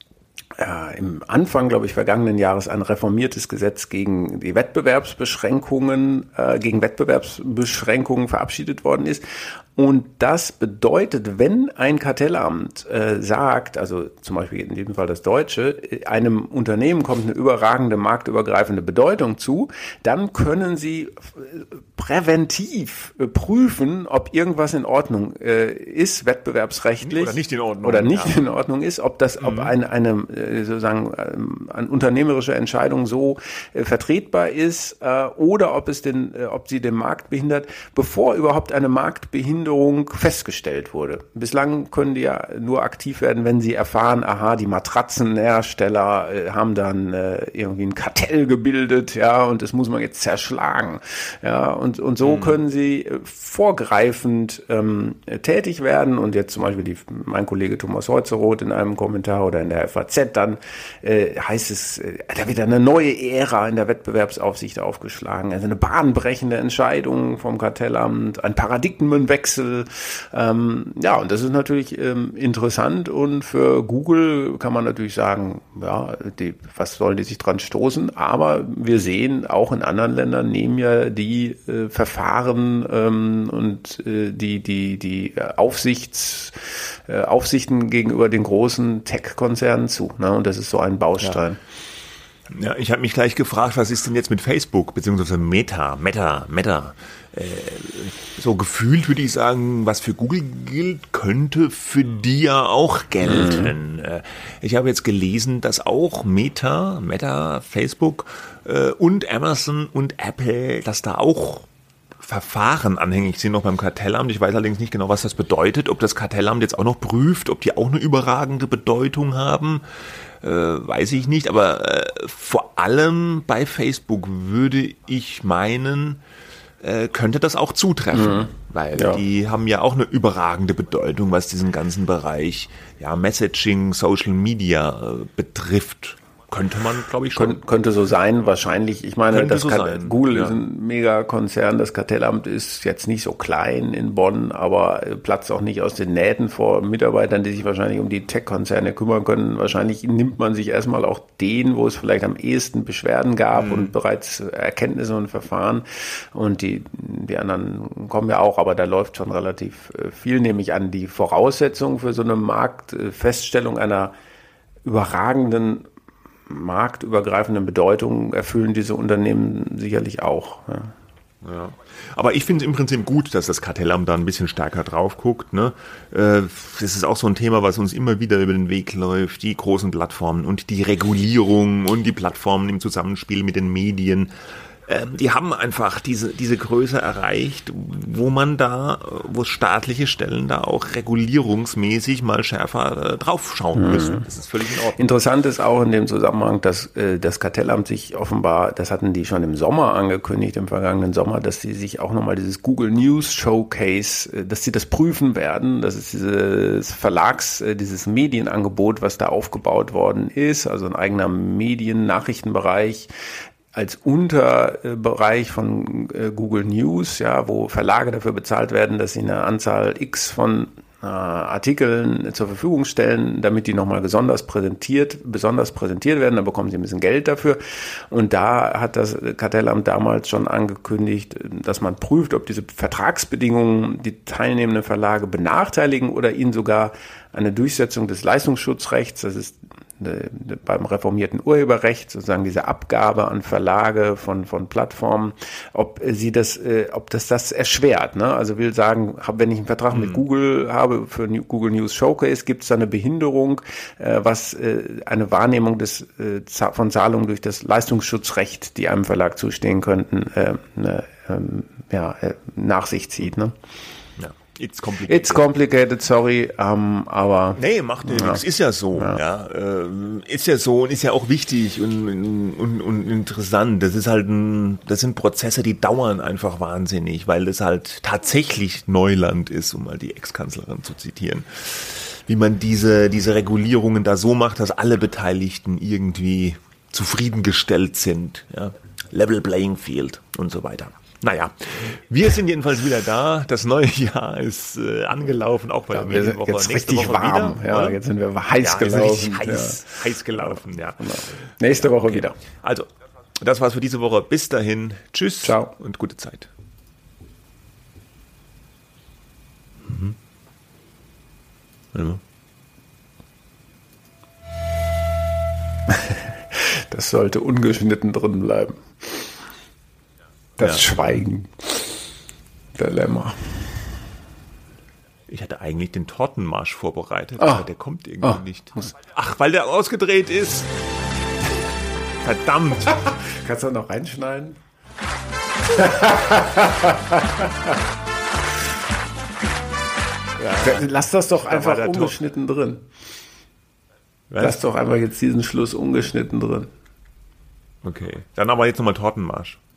im Anfang, glaube ich, vergangenen Jahres ein reformiertes Gesetz gegen die Wettbewerbsbeschränkungen verabschiedet worden ist. Und das bedeutet, wenn ein Kartellamt sagt, also zum Beispiel in diesem Fall das Deutsche, einem Unternehmen kommt eine überragende marktübergreifende Bedeutung zu, dann können sie präventiv prüfen, ob irgendwas in Ordnung ist, wettbewerbsrechtlich. Oder nicht in Ordnung. Oder nicht in Ordnung ist, ob eine sozusagen eine unternehmerische Entscheidung so vertretbar ist oder ob sie den Markt behindert, bevor überhaupt eine Marktbehinderung festgestellt wurde. Bislang können die ja nur aktiv werden, wenn sie erfahren, aha, die Matratzenhersteller haben dann irgendwie ein Kartell gebildet, ja, und das muss man jetzt zerschlagen. Ja, und so können sie vorgreifend tätig werden. Und jetzt zum Beispiel mein Kollege Thomas Heutzeroth in einem Kommentar oder in der FAZ, dann heißt es, da wird eine neue Ära in der Wettbewerbsaufsicht aufgeschlagen, also eine bahnbrechende Entscheidung vom Kartellamt, ein Paradigmenwechsel. Ja, und das ist natürlich interessant, und für Google kann man natürlich sagen, ja, was sollen die sich dran stoßen? Aber wir sehen, auch in anderen Ländern nehmen ja die Verfahren und die Aufsichten gegenüber den großen Tech-Konzernen zu. Ne? Und das ist so ein Baustein. Ja, ich habe mich gleich gefragt, was ist denn jetzt mit Facebook, beziehungsweise Meta. So gefühlt würde ich sagen, was für Google gilt, könnte für die ja auch gelten. Ich habe jetzt gelesen, dass auch Meta, Facebook und Amazon und Apple, dass da auch Verfahren anhängig sind noch beim Kartellamt. Ich weiß allerdings nicht genau, was das bedeutet, ob das Kartellamt jetzt auch noch prüft, ob die auch eine überragende Bedeutung haben. Weiß ich nicht, aber vor allem bei Facebook würde ich meinen, könnte das auch zutreffen, weil die haben ja auch eine überragende Bedeutung, was diesen ganzen Bereich Messaging, Social Media betrifft. Könnte man, glaube ich, schon. Könnte so sein, wahrscheinlich. Ich meine, Google ja. ist ein Megakonzern, das Kartellamt ist jetzt nicht so klein in Bonn, aber platzt auch nicht aus den Nähten vor Mitarbeitern, die sich wahrscheinlich um die Tech-Konzerne kümmern können. Wahrscheinlich nimmt man sich erstmal auch den, wo es vielleicht am ehesten Beschwerden gab und bereits Erkenntnisse und Verfahren. Und die anderen kommen ja auch, aber da läuft schon relativ viel, nämlich an die Voraussetzungen für so eine Marktfeststellung einer überragenden marktübergreifenden Bedeutung erfüllen diese Unternehmen sicherlich auch. Ja. Aber ich finde es im Prinzip gut, dass das Kartellamt da ein bisschen stärker drauf guckt. Ne? Das ist auch so ein Thema, was uns immer wieder über den Weg läuft. Die großen Plattformen und die Regulierung und die Plattformen im Zusammenspiel mit den Medien. Die haben einfach diese Größe erreicht, wo staatliche Stellen da auch regulierungsmäßig mal schärfer draufschauen müssen. Das ist völlig in Ordnung. Interessant ist auch in dem Zusammenhang, dass das Kartellamt sich offenbar, das hatten die schon im Sommer angekündigt, im vergangenen Sommer, dass sie sich auch nochmal dieses Google News Showcase, dass sie das prüfen werden. Das ist dieses Medienangebot, was da aufgebaut worden ist, also ein eigener Medien-Nachrichtenbereich, als Unterbereich von Google News, wo Verlage dafür bezahlt werden, dass sie eine Anzahl X von Artikeln zur Verfügung stellen, damit die nochmal besonders präsentiert werden, dann bekommen sie ein bisschen Geld dafür. Und da hat das Kartellamt damals schon angekündigt, dass man prüft, ob diese Vertragsbedingungen die teilnehmenden Verlage benachteiligen oder ihnen sogar eine Durchsetzung des Leistungsschutzrechts, das ist beim reformierten Urheberrecht, sozusagen diese Abgabe an Verlage von Plattformen, ob das erschwert. Ne? Also will sagen, wenn ich einen Vertrag mit Google habe für Google News Showcase, gibt es da eine Behinderung, was eine Wahrnehmung von Zahlungen durch das Leistungsschutzrecht, die einem Verlag zustehen könnten, nach sich zieht. Ne? It's complicated, sorry, aber... Nee, macht nichts, ist ja so, ist ja so und ist ja auch wichtig und interessant. Das sind Prozesse, die dauern einfach wahnsinnig, weil das halt tatsächlich Neuland ist, um mal die Ex-Kanzlerin zu zitieren. Wie man diese Regulierungen da so macht, dass alle Beteiligten irgendwie zufriedengestellt sind, Level Playing Field und so weiter. Naja, wir sind jedenfalls wieder da. Das neue Jahr ist angelaufen, auch bei der Medienwoche. Jetzt nächste richtig Woche warm. wieder, Ja, oder? jetzt sind wir heiß gelaufen. Richtig heiß gelaufen, ja. Genau. Nächste Woche wieder. Also, das war's für diese Woche. Bis dahin. Tschüss. Ciao. Und gute Zeit. Ja. Das sollte ungeschnitten drin bleiben. Das Schweigen. Dilemma. Ich hatte eigentlich den Tortenmarsch vorbereitet, aber der kommt irgendwie nicht. Muss- Ach, weil der ausgedreht ist. Verdammt. Kannst du noch reinschneiden? Lass das doch einfach der Tor- ungeschnitten drin. Was? Lass doch einfach jetzt diesen Schluss ungeschnitten drin. Okay, dann aber jetzt nochmal Tortenmarsch.